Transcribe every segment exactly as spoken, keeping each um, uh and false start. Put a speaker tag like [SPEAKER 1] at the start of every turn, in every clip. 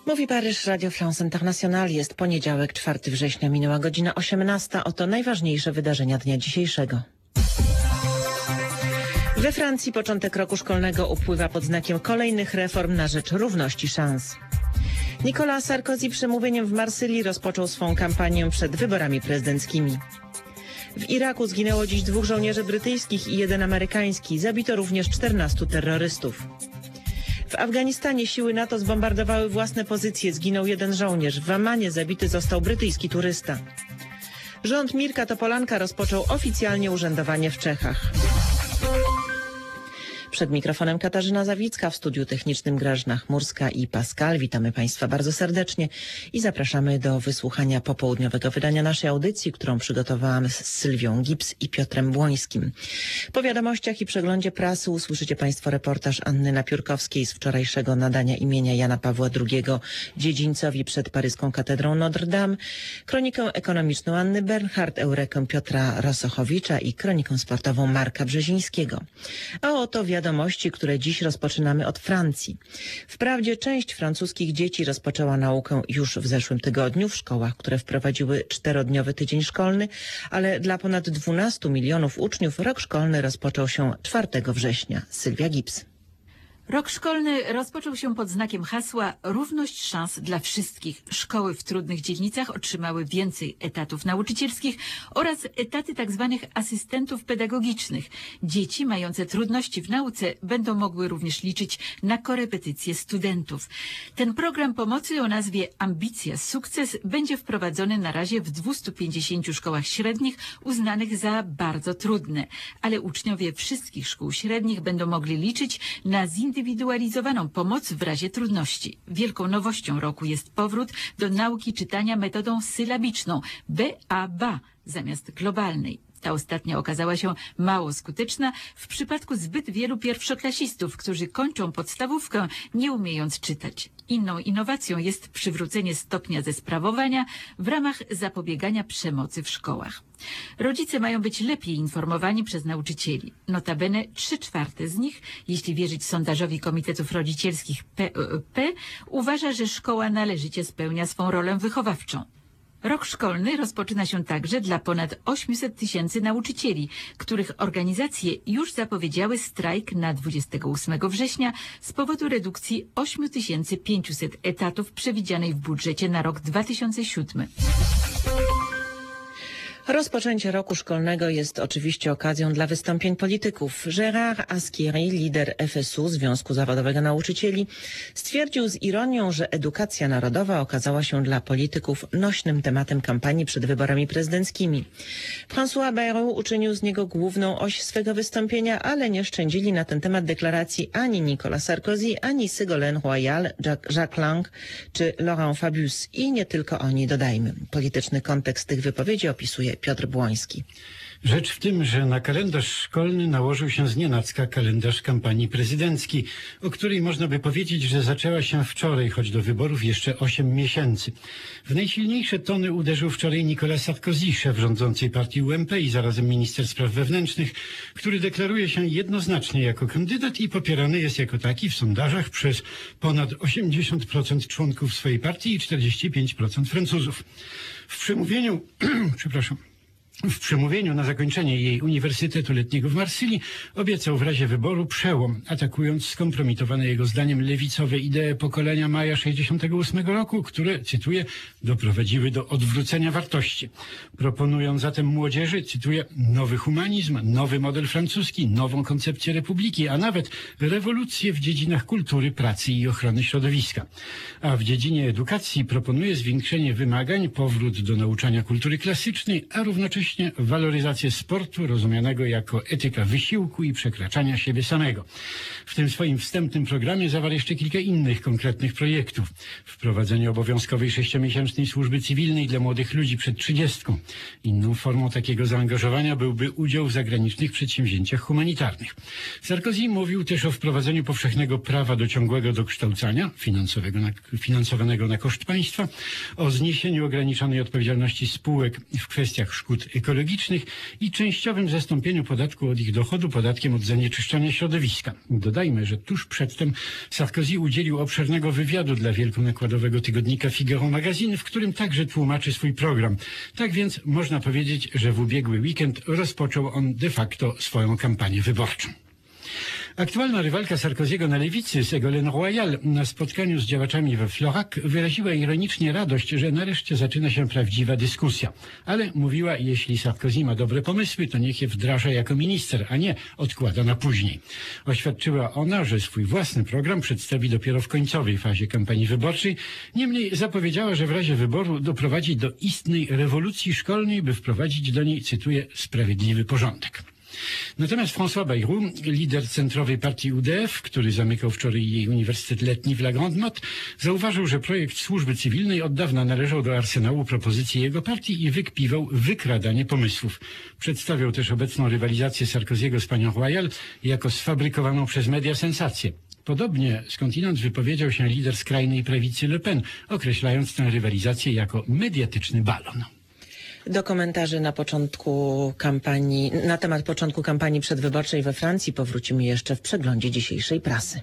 [SPEAKER 1] Mówi Paryż, Radio France International. Jest poniedziałek, czwartego września, minęła godzina osiemnasta. Oto najważniejsze wydarzenia dnia dzisiejszego. We Francji początek roku szkolnego upływa pod znakiem kolejnych reform na rzecz równości szans. Nicolas Sarkozy przemówieniem w Marsylii rozpoczął swą kampanię przed wyborami prezydenckimi. W Iraku zginęło dziś dwóch żołnierzy brytyjskich i jeden amerykański. Zabito również czternastu terrorystów. W Afganistanie siły NATO zbombardowały własne pozycje. Zginął jeden żołnierz. W Amanie zabity został brytyjski turysta. Rząd Mirka Topolanka rozpoczął oficjalnie urzędowanie w Czechach. Przed mikrofonem Katarzyna Zawicka, w studiu technicznym Grażyna Chmurska i Pascal. Witamy Państwa bardzo serdecznie i zapraszamy do wysłuchania popołudniowego wydania naszej audycji, którą przygotowałam z Sylwią Gips i Piotrem Błońskim. Po wiadomościach i przeglądzie prasy usłyszycie Państwo reportaż Anny Napiórkowskiej z wczorajszego nadania imienia Jana Pawła drugiego dziedzińcowi przed paryską katedrą Notre Dame, kronikę ekonomiczną Anny Bernhardt, eurekę Piotra Rosochowicza i kronikę sportową Marka Brzezińskiego. A oto wiadomości, które dziś rozpoczynamy od Francji. Wprawdzie część francuskich dzieci rozpoczęła naukę już w zeszłym tygodniu w szkołach, które wprowadziły czterodniowy tydzień szkolny, ale dla ponad dwunastu milionów uczniów rok szkolny rozpoczął się czwartego września. Sylwia Gips.
[SPEAKER 2] Rok szkolny rozpoczął się pod znakiem hasła równość szans dla wszystkich. Szkoły w trudnych dzielnicach otrzymały więcej etatów nauczycielskich oraz etaty tzw. asystentów pedagogicznych. Dzieci mające trudności w nauce będą mogły również liczyć na korepetycje studentów. Ten program pomocy o nazwie Ambicja Sukces będzie wprowadzony na razie w dwustu pięćdziesięciu szkołach średnich uznanych za bardzo trudne, ale uczniowie wszystkich szkół średnich będą mogli liczyć na zindywidualne Indywidualizowaną pomoc w razie trudności. Wielką nowością roku jest powrót do nauki czytania metodą sylabiczną B A B A zamiast globalnej. Ta ostatnia okazała się mało skuteczna w przypadku zbyt wielu pierwszoklasistów, którzy kończą podstawówkę nie umiejąc czytać. Inną innowacją jest przywrócenie stopnia zesprawowania w ramach zapobiegania przemocy w szkołach. Rodzice mają być lepiej informowani przez nauczycieli. Notabene trzy czwarte z nich, jeśli wierzyć sondażowi komitetów rodzicielskich P O E P, uważa, że szkoła należycie spełnia swą rolę wychowawczą. Rok szkolny rozpoczyna się także dla ponad ośmiuset tysięcy nauczycieli, których organizacje już zapowiedziały strajk na dwudziestego ósmego września z powodu redukcji ośmiu tysięcy pięciuset etatów przewidzianej w budżecie na rok dwa tysiące siódmy.
[SPEAKER 1] Rozpoczęcie roku szkolnego jest oczywiście okazją dla wystąpień polityków. Gérard Askieri, lider F S U, Związku Zawodowego Nauczycieli, stwierdził z ironią, że edukacja narodowa okazała się dla polityków nośnym tematem kampanii przed wyborami prezydenckimi. François Bayrou uczynił z niego główną oś swego wystąpienia, ale nie szczędzili na ten temat deklaracji ani Nicolas Sarkozy, ani Ségolène Royal, Jacques Lang czy Laurent Fabius. I nie tylko oni, dodajmy. Polityczny kontekst tych wypowiedzi opisuje Piotr Błoński.
[SPEAKER 3] Rzecz w tym, że na kalendarz szkolny nałożył się znienacka kalendarz kampanii prezydenckiej, o której można by powiedzieć, że zaczęła się wczoraj, choć do wyborów jeszcze osiem miesięcy. W najsilniejsze tony uderzył wczoraj Nicolas Sarkozy, szef rządzącej partii U M P i zarazem minister spraw wewnętrznych, który deklaruje się jednoznacznie jako kandydat i popierany jest jako taki w sondażach przez ponad osiemdziesiąt procent członków swojej partii i czterdzieści pięć procent Francuzów. W przemówieniu, przepraszam, W przemówieniu na zakończenie jej Uniwersytetu Letniego w Marsylii obiecał w razie wyboru przełom, atakując skompromitowane jego zdaniem lewicowe idee pokolenia maja sześćdziesiątego ósmego roku, które, cytuję, doprowadziły do odwrócenia wartości. Proponując zatem młodzieży, cytuję, nowy humanizm, nowy model francuski, nową koncepcję republiki, a nawet rewolucję w dziedzinach kultury, pracy i ochrony środowiska. A w dziedzinie edukacji proponuje zwiększenie wymagań, powrót do nauczania kultury klasycznej, a równocześnie waloryzację sportu rozumianego jako etyka wysiłku i przekraczania siebie samego. W tym swoim wstępnym programie zawarł jeszcze kilka innych konkretnych projektów. Wprowadzenie obowiązkowej sześciomiesięcznej służby cywilnej dla młodych ludzi przed trzydziestką. Inną formą takiego zaangażowania byłby udział w zagranicznych przedsięwzięciach humanitarnych. Sarkozy mówił też o wprowadzeniu powszechnego prawa do ciągłego dokształcania, finansowego na, finansowanego na koszt państwa, o zniesieniu ograniczonej odpowiedzialności spółek w kwestiach szkód ekologicznych i częściowym zastąpieniu podatku od ich dochodu podatkiem od zanieczyszczenia środowiska. Dodajmy, że tuż przedtem Sarkozy udzielił obszernego wywiadu dla wielkonakładowego tygodnika Figaro Magazine, w którym także tłumaczy swój program. Tak więc można powiedzieć, że w ubiegły weekend rozpoczął on de facto swoją kampanię wyborczą. Aktualna rywalka Sarkozy'ego na lewicy, Ségolène Royal, na spotkaniu z działaczami we Florac wyraziła ironicznie radość, że nareszcie zaczyna się prawdziwa dyskusja. Ale mówiła, jeśli Sarkozy ma dobre pomysły, to niech je wdraża jako minister, a nie odkłada na później. Oświadczyła ona, że swój własny program przedstawi dopiero w końcowej fazie kampanii wyborczej. Niemniej zapowiedziała, że w razie wyboru doprowadzi do istnej rewolucji szkolnej, by wprowadzić do niej, cytuję, sprawiedliwy porządek. Natomiast François Bayrou, lider centrowej partii U D F, który zamykał wczoraj jej Uniwersytet Letni w La Grande Motte, zauważył, że projekt służby cywilnej od dawna należał do arsenału propozycji jego partii i wykpiwał wykradanie pomysłów. Przedstawiał też obecną rywalizację Sarkozy'ego z panią Royal jako sfabrykowaną przez media sensację. Podobnie skądinąd wypowiedział się lider skrajnej prawicy Le Pen, określając tę rywalizację jako mediatyczny balon.
[SPEAKER 1] Do komentarzy na początku kampanii, na temat początku kampanii przedwyborczej we Francji powrócimy jeszcze w przeglądzie dzisiejszej prasy.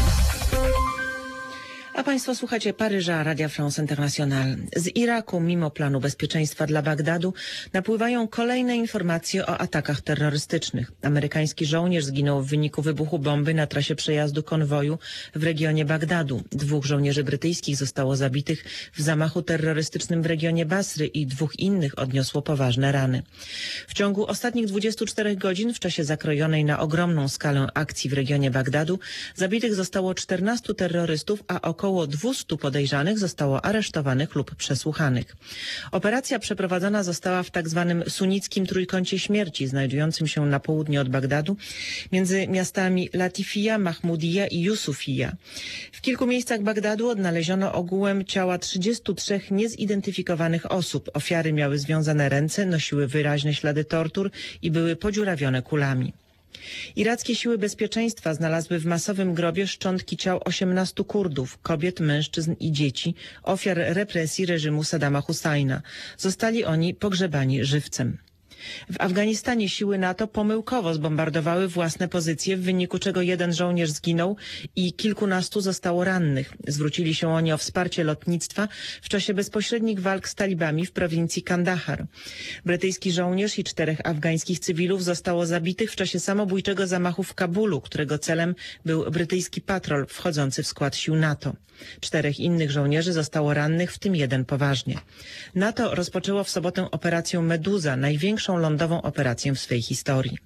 [SPEAKER 1] A Państwo słuchacie Paryża, Radia France International. Z Iraku, mimo planu bezpieczeństwa dla Bagdadu, napływają kolejne informacje o atakach terrorystycznych. Amerykański żołnierz zginął w wyniku wybuchu bomby na trasie przejazdu konwoju w regionie Bagdadu. Dwóch żołnierzy brytyjskich zostało zabitych w zamachu terrorystycznym w regionie Basry i dwóch innych odniosło poważne rany. W ciągu ostatnich dwudziestu czterech godzin, w czasie zakrojonej na ogromną skalę akcji w regionie Bagdadu, zabitych zostało czternastu terrorystów, a około Około dwustu podejrzanych zostało aresztowanych lub przesłuchanych. Operacja przeprowadzona została w tak zwanym sunnickim trójkącie śmierci, znajdującym się na południe od Bagdadu, między miastami Latifija, Mahmudija i Jusufija. W kilku miejscach Bagdadu odnaleziono ogółem ciała trzydziestu trzech niezidentyfikowanych osób. Ofiary miały związane ręce, nosiły wyraźne ślady tortur i były podziurawione kulami. Irackie siły bezpieczeństwa znalazły w masowym grobie szczątki ciał osiemnastu Kurdów, kobiet, mężczyzn i dzieci, ofiar represji reżimu Saddama Husajna. Zostali oni pogrzebani żywcem. W Afganistanie siły NATO pomyłkowo zbombardowały własne pozycje, w wyniku czego jeden żołnierz zginął i kilkunastu zostało rannych. Zwrócili się oni o wsparcie lotnictwa w czasie bezpośrednich walk z talibami w prowincji Kandahar. Brytyjski żołnierz i czterech afgańskich cywilów zostało zabitych w czasie samobójczego zamachu w Kabulu, którego celem był brytyjski patrol wchodzący w skład sił NATO. Czterech innych żołnierzy zostało rannych, w tym jeden poważnie. NATO rozpoczęło w sobotę operację Meduza, największą lądową operację w swej historii.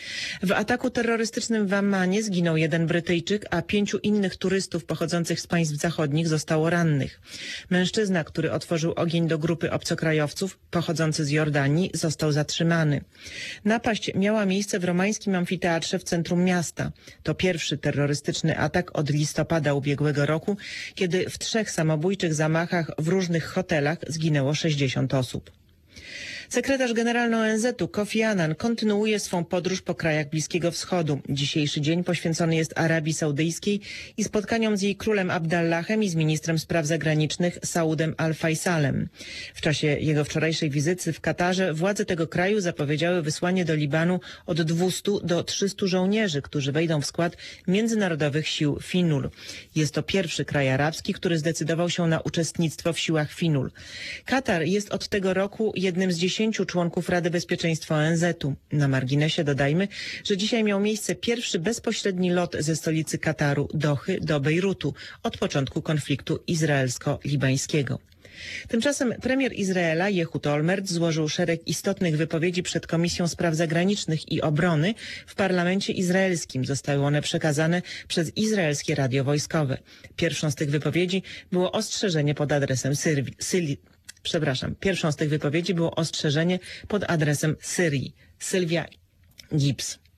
[SPEAKER 1] W ataku terrorystycznym w Ammanie zginął jeden Brytyjczyk, a pięciu innych turystów pochodzących z państw zachodnich zostało rannych. Mężczyzna, który otworzył ogień do grupy obcokrajowców pochodzący z Jordanii, został zatrzymany. Napaść miała miejsce w romańskim amfiteatrze w centrum miasta. To pierwszy terrorystyczny atak od listopada ubiegłego roku, kiedy w trzech samobójczych zamachach w różnych hotelach zginęło sześćdziesiąt osób. Sekretarz generalny O N Z u Kofi Annan kontynuuje swą podróż po krajach Bliskiego Wschodu. Dzisiejszy dzień poświęcony jest Arabii Saudyjskiej i spotkaniom z jej królem Abdallahem i z ministrem spraw zagranicznych Saudem Al-Faisalem. W czasie jego wczorajszej wizyty w Katarze władze tego kraju zapowiedziały wysłanie do Libanu od dwustu do trzystu żołnierzy, którzy wejdą w skład międzynarodowych sił Finul. Jest to pierwszy kraj arabski, który zdecydował się na uczestnictwo w siłach Finul. Katar jest od tego roku jednym z dziesięciu członków Rady Bezpieczeństwa O N Z u. Na marginesie dodajmy, że dzisiaj miał miejsce pierwszy bezpośredni lot ze stolicy Kataru, Dochy, do Bejrutu od początku konfliktu izraelsko-libańskiego. Tymczasem premier Izraela Ehud Olmert złożył szereg istotnych wypowiedzi przed Komisją Spraw Zagranicznych i Obrony w parlamencie izraelskim. Zostały one przekazane przez izraelskie radio wojskowe. Pierwszą z tych wypowiedzi było ostrzeżenie pod adresem Syrii. Syrii. Przepraszam, pierwszą z tych wypowiedzi było ostrzeżenie pod adresem Syrii. Sylwia Gibbs.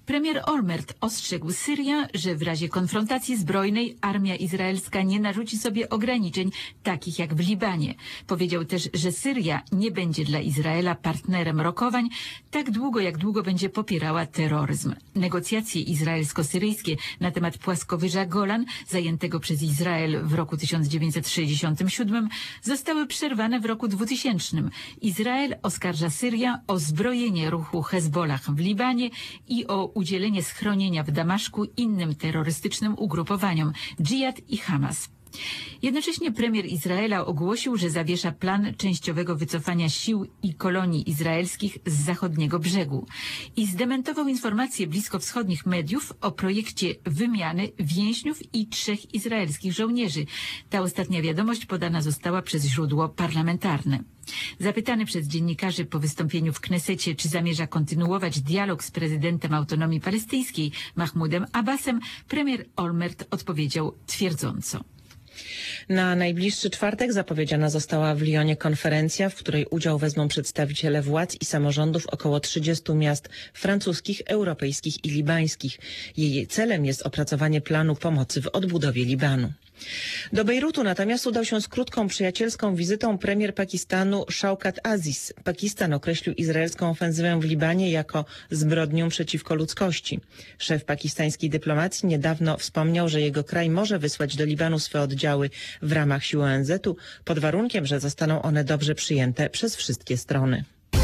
[SPEAKER 2] Premier Olmert ostrzegł Syrię, że w razie konfrontacji zbrojnej armia izraelska nie narzuci sobie ograniczeń takich jak w Libanie. Powiedział też, że Syria nie będzie dla Izraela partnerem rokowań tak długo, jak długo będzie popierała terroryzm. Negocjacje izraelsko-syryjskie na temat płaskowyża Golan, zajętego przez Izrael w roku tysiąc dziewięćset sześćdziesiątym siódmym, zostały przerwane w roku dwutysięcznym. Izrael oskarża Syrię o zbrojenie ruchu Hezbollah w Libanie i o udzielenie schronienia w Damaszku innym terrorystycznym ugrupowaniom Dżihad i Hamas. Jednocześnie premier Izraela ogłosił, że zawiesza plan częściowego wycofania sił i kolonii izraelskich z zachodniego brzegu i zdementował informacje bliskowschodnich mediów o projekcie wymiany więźniów i trzech izraelskich żołnierzy. Ta ostatnia wiadomość podana została przez źródło parlamentarne. Zapytany przez dziennikarzy po wystąpieniu w Knesecie, czy zamierza kontynuować dialog z prezydentem autonomii palestyńskiej Mahmoudem Abbasem, premier Olmert odpowiedział twierdząco.
[SPEAKER 1] Na najbliższy czwartek zapowiedziana została w Lyonie konferencja, w której udział wezmą przedstawiciele władz i samorządów około trzydziestu miast francuskich, europejskich i libańskich. Jej celem jest opracowanie planu pomocy w odbudowie Libanu. Do Bejrutu natomiast udał się z krótką przyjacielską wizytą premier Pakistanu Shaukat Aziz. Pakistan określił izraelską ofensywę w Libanie jako zbrodnię przeciwko ludzkości. Szef pakistańskiej dyplomacji niedawno wspomniał, że jego kraj może wysłać do Libanu swe oddziały w ramach sił O N Z u pod warunkiem, że zostaną one dobrze przyjęte przez wszystkie strony.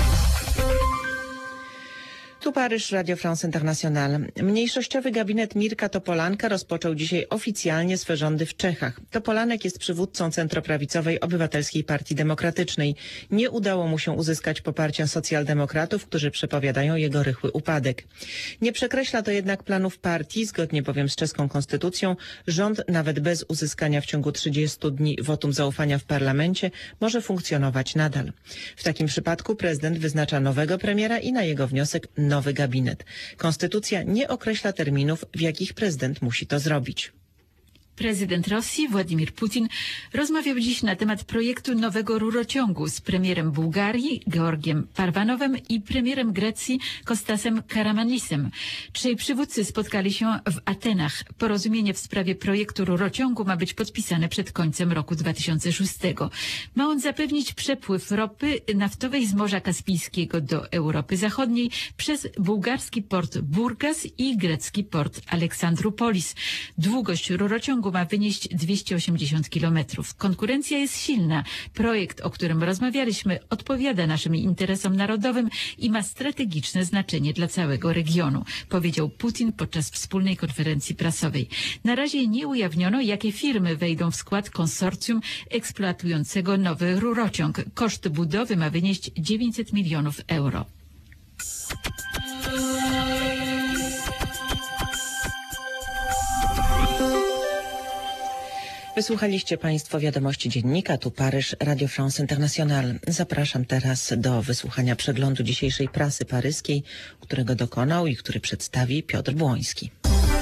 [SPEAKER 1] Tu Paryż, Radio France International. Mniejszościowy gabinet Mirka Topolanka rozpoczął dzisiaj oficjalnie swe rządy w Czechach. Topolanek jest przywódcą centroprawicowej Obywatelskiej Partii Demokratycznej. Nie udało mu się uzyskać poparcia socjaldemokratów, którzy przepowiadają jego rychły upadek. Nie przekreśla to jednak planów partii, zgodnie bowiem z czeską konstytucją, rząd nawet bez uzyskania w ciągu trzydziestu dni wotum zaufania w parlamencie może funkcjonować nadal. W takim przypadku prezydent wyznacza nowego premiera i na jego wniosek nowy gabinet. Konstytucja nie określa terminów, w jakich prezydent musi to zrobić.
[SPEAKER 2] Prezydent Rosji Władimir Putin rozmawiał dziś na temat projektu nowego rurociągu z premierem Bułgarii Georgiem Parwanowem i premierem Grecji Kostasem Karamanlisem. Trzej przywódcy spotkali się w Atenach. Porozumienie w sprawie projektu rurociągu ma być podpisane przed końcem roku dwa tysiące szóstego. Ma on zapewnić przepływ ropy naftowej z Morza Kaspijskiego do Europy Zachodniej przez bułgarski port Burgas i grecki port Aleksandroupolis. Długość rurociągu ma wynieść dwieście osiemdziesiąt kilometrów. Konkurencja jest silna. Projekt, o którym rozmawialiśmy, odpowiada naszym interesom narodowym i ma strategiczne znaczenie dla całego regionu, powiedział Putin podczas wspólnej konferencji prasowej. Na razie nie ujawniono, jakie firmy wejdą w skład konsorcjum eksploatującego nowy rurociąg. Koszt budowy ma wynieść dziewięćset milionów euro.
[SPEAKER 1] Wysłuchaliście Państwo wiadomości dziennika, tu Paryż, Radio France International. Zapraszam teraz do wysłuchania przeglądu dzisiejszej prasy paryskiej, którego dokonał i który przedstawi Piotr Błoński.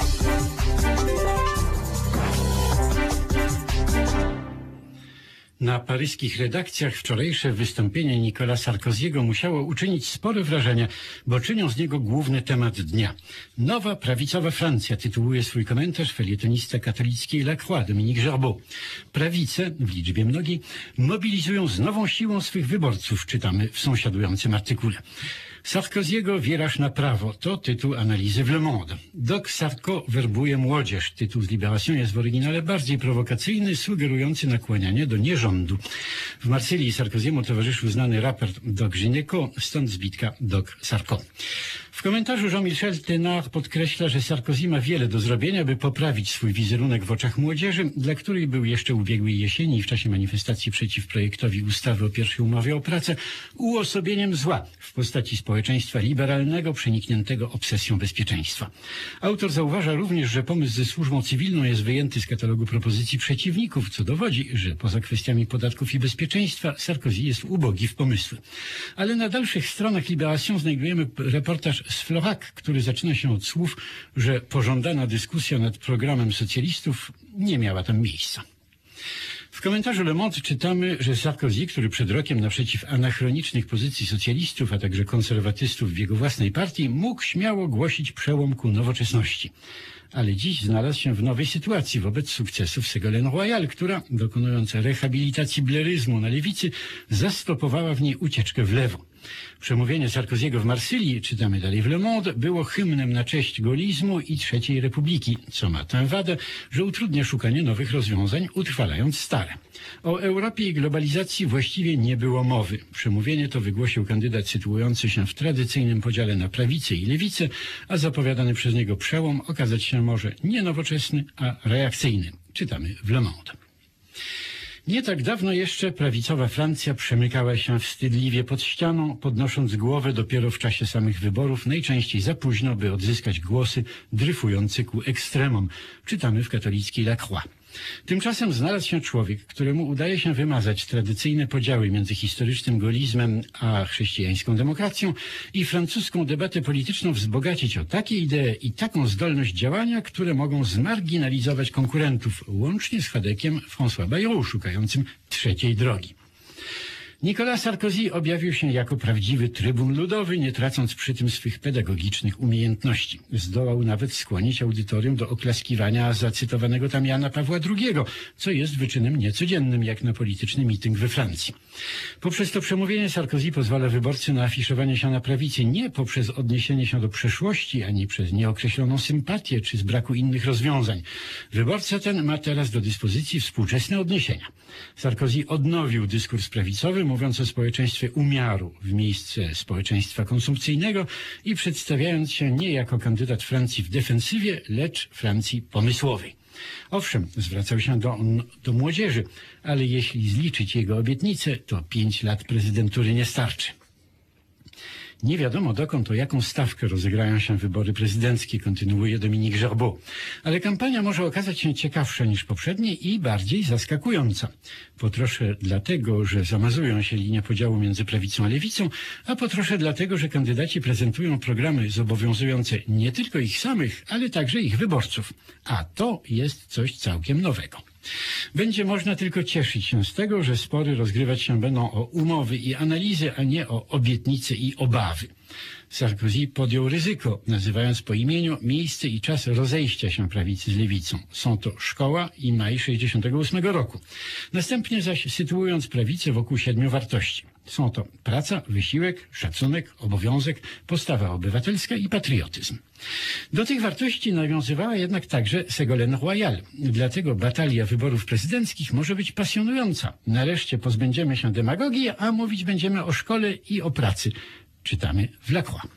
[SPEAKER 3] Na paryskich redakcjach wczorajsze wystąpienie Nicola Sarkozy'ego musiało uczynić spore wrażenie, bo czynią z niego główny temat dnia. Nowa prawicowa Francja tytułuje swój komentarz felietonista katolickiej La Croix, Dominique Gerbeau. Prawice, w liczbie mnogiej, mobilizują z nową siłą swych wyborców, czytamy w sąsiadującym artykule. Sarkozy'ego wierasz na prawo, to tytuł analizy w Le Monde. Doc Sarko werbuje młodzież. Tytuł z Libération jest w oryginale bardziej prowokacyjny, sugerujący nakłanianie do nierządu. W Marsylii Sarkozy'emu towarzyszył znany raper Doc Gynéco, stąd zbitka Doc Sarko. W komentarzu Jean-Michel Thénard podkreśla, że Sarkozy ma wiele do zrobienia, by poprawić swój wizerunek w oczach młodzieży, dla której był jeszcze ubiegłej jesieni w czasie manifestacji przeciw projektowi ustawy o pierwszej umowie o pracę uosobieniem zła w postaci społeczeństwa liberalnego przenikniętego obsesją bezpieczeństwa. Autor zauważa również, że pomysł ze służbą cywilną jest wyjęty z katalogu propozycji przeciwników, co dowodzi, że poza kwestiami podatków i bezpieczeństwa Sarkozy jest ubogi w pomysły. Ale na dalszych stronach Libération znajdujemy reportaż z Florac, który zaczyna się od słów, że pożądana dyskusja nad programem socjalistów nie miała tam miejsca. W komentarzu Le Monde czytamy, że Sarkozy, który przed rokiem naprzeciw anachronicznych pozycji socjalistów, a także konserwatystów w jego własnej partii, mógł śmiało głosić przełom ku nowoczesności. Ale dziś znalazł się w nowej sytuacji wobec sukcesów Ségolène Royal, która, dokonując rehabilitacji bleryzmu na lewicy, zastopowała w niej ucieczkę w lewo. Przemówienie Sarkozy'ego w Marsylii, czytamy dalej w Le Monde, było hymnem na cześć golizmu i trzeciej Republiki, co ma tę wadę, że utrudnia szukanie nowych rozwiązań, utrwalając stare. O Europie i globalizacji właściwie nie było mowy. Przemówienie to wygłosił kandydat sytuujący się w tradycyjnym podziale na prawicę i lewicę, a zapowiadany przez niego przełom okazać się może nie nowoczesny, a reakcyjny. Czytamy w Le Monde. Nie tak dawno jeszcze prawicowa Francja przemykała się wstydliwie pod ścianą, podnosząc głowę dopiero w czasie samych wyborów, najczęściej za późno, by odzyskać głosy dryfujące ku ekstremom. Czytamy w katolickiej La Croix. Tymczasem znalazł się człowiek, któremu udaje się wymazać tradycyjne podziały między historycznym golizmem a chrześcijańską demokracją i francuską debatę polityczną wzbogacić o takie idee i taką zdolność działania, które mogą zmarginalizować konkurentów, łącznie z Hadekiem François Bayrou, szukającym trzeciej drogi. Nicolas Sarkozy objawił się jako prawdziwy trybun ludowy, nie tracąc przy tym swych pedagogicznych umiejętności. Zdołał nawet skłonić audytorium do oklaskiwania zacytowanego tam Jana Pawła drugiego, co jest wyczynem niecodziennym jak na polityczny mityng we Francji. Poprzez to przemówienie Sarkozy pozwala wyborcy na afiszowanie się na prawicy nie poprzez odniesienie się do przeszłości, ani przez nieokreśloną sympatię, czy z braku innych rozwiązań. Wyborca ten ma teraz do dyspozycji współczesne odniesienia. Sarkozy odnowił dyskurs prawicowy, mówiąc o społeczeństwie umiaru w miejsce społeczeństwa konsumpcyjnego i przedstawiając się nie jako kandydat Francji w defensywie, lecz Francji pomysłowej. Owszem, zwracał się do, do młodzieży, ale jeśli zliczyć jego obietnice, to pięć lat prezydentury nie starczy. Nie wiadomo dokąd, o jaką stawkę rozegrają się wybory prezydenckie, kontynuuje Dominique Gerbaud. Ale kampania może okazać się ciekawsza niż poprzednie i bardziej zaskakująca. Po trosze dlatego, że zamazują się linie podziału między prawicą a lewicą, a po trosze dlatego, że kandydaci prezentują programy zobowiązujące nie tylko ich samych, ale także ich wyborców. A to jest coś całkiem nowego. Będzie można tylko cieszyć się z tego, że spory rozgrywać się będą o umowy i analizy, a nie o obietnice i obawy. Sarkozy podjął ryzyko, nazywając po imieniu miejsce i czas rozejścia się prawicy z lewicą. Są to szkoła i maj sześćdziesiątego ósmego roku. Następnie zaś sytuując prawicę wokół siedmiu wartości. Są to praca, wysiłek, szacunek, obowiązek, postawa obywatelska i patriotyzm. Do tych wartości nawiązywała jednak także Ségolène Royal. Dlatego batalia wyborów prezydenckich może być pasjonująca. Nareszcie pozbędziemy się demagogii, a mówić będziemy o szkole i o pracy. Czytamy w La Croix.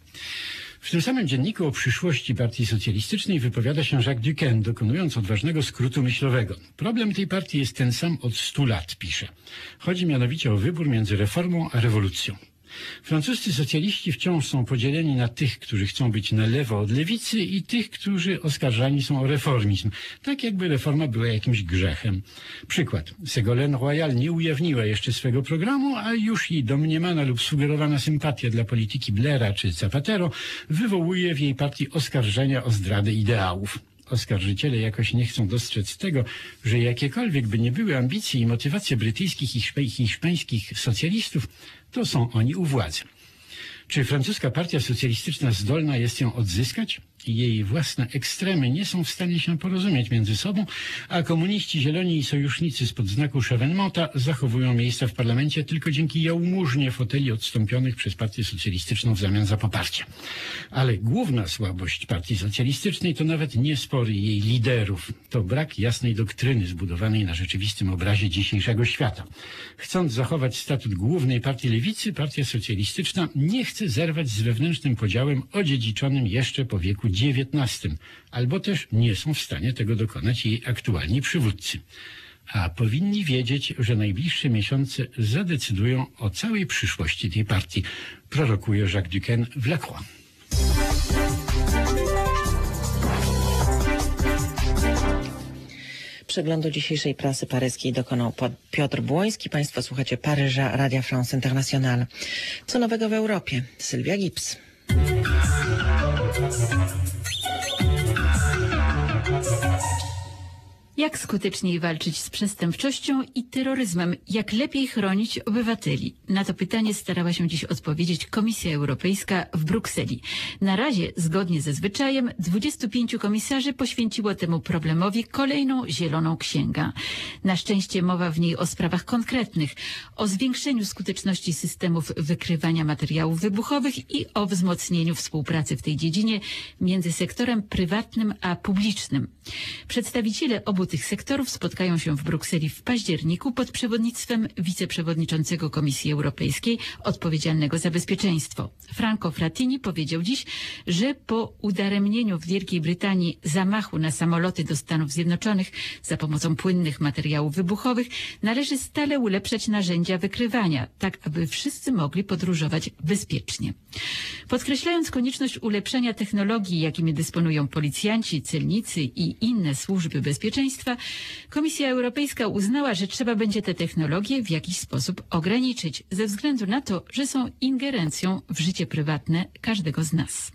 [SPEAKER 3] W tym samym dzienniku o przyszłości partii socjalistycznej wypowiada się Jacques Duquesne, dokonując odważnego skrótu myślowego. Problem tej partii jest ten sam od stu lat, pisze. Chodzi mianowicie o wybór między reformą a rewolucją. Francuscy socjaliści wciąż są podzieleni na tych, którzy chcą być na lewo od lewicy i tych, którzy oskarżani są o reformizm. Tak jakby reforma była jakimś grzechem. Przykład. Ségolène Royal nie ujawniła jeszcze swego programu, a już jej domniemana lub sugerowana sympatia dla polityki Blaira czy Zapatero wywołuje w jej partii oskarżenia o zdradę ideałów. Oskarżyciele jakoś nie chcą dostrzec tego, że jakiekolwiek by nie były ambicje i motywacje brytyjskich i hiszpańskich socjalistów, to są oni u władzy. Czy francuska partia socjalistyczna zdolna jest ją odzyskać? Jej własne ekstremy nie są w stanie się porozumieć między sobą, a komuniści, zieloni i sojusznicy spod znaku Chevènementa zachowują miejsca w parlamencie tylko dzięki jałmużnie foteli odstąpionych przez partię socjalistyczną w zamian za poparcie. Ale główna słabość partii socjalistycznej to nawet nie spory jej liderów. To brak jasnej doktryny zbudowanej na rzeczywistym obrazie dzisiejszego świata. Chcąc zachować statut głównej partii lewicy, partia socjalistyczna nie chce zerwać z wewnętrznym podziałem odziedziczonym jeszcze po wieku dziewiętnastym, albo też nie są w stanie tego dokonać jej aktualni przywódcy. A powinni wiedzieć, że najbliższe miesiące zadecydują o całej przyszłości tej partii, prorokuje Jacques Duquesne w La Croix.
[SPEAKER 1] Przeglądu dzisiejszej prasy paryskiej dokonał Piotr Błoński. Państwo słuchacie Paryża, Radia France International. Co nowego w Europie? Sylwia Gibbs.
[SPEAKER 2] Jak skuteczniej walczyć z przestępczością i terroryzmem? Jak lepiej chronić obywateli? Na to pytanie starała się dziś odpowiedzieć Komisja Europejska w Brukseli. Na razie, zgodnie ze zwyczajem, dwudziestu pięciu komisarzy poświęciło temu problemowi kolejną zieloną księgę. Na szczęście mowa w niej o sprawach konkretnych, o zwiększeniu skuteczności systemów wykrywania materiałów wybuchowych i o wzmocnieniu współpracy w tej dziedzinie między sektorem prywatnym a publicznym. Przedstawiciele obu tych sektorów spotkają się w Brukseli w październiku pod przewodnictwem wiceprzewodniczącego Komisji Europejskiej odpowiedzialnego za bezpieczeństwo. Franco Frattini powiedział dziś, że po udaremnieniu w Wielkiej Brytanii zamachu na samoloty do Stanów Zjednoczonych za pomocą płynnych materiałów wybuchowych należy stale ulepszać narzędzia wykrywania, tak aby wszyscy mogli podróżować bezpiecznie. Podkreślając konieczność ulepszenia technologii, jakimi dysponują policjanci, celnicy i inne służby bezpieczeństwa, Komisja Europejska uznała, że trzeba będzie te technologie w jakiś sposób ograniczyć, ze względu na to, że są ingerencją w życie prywatne każdego z nas.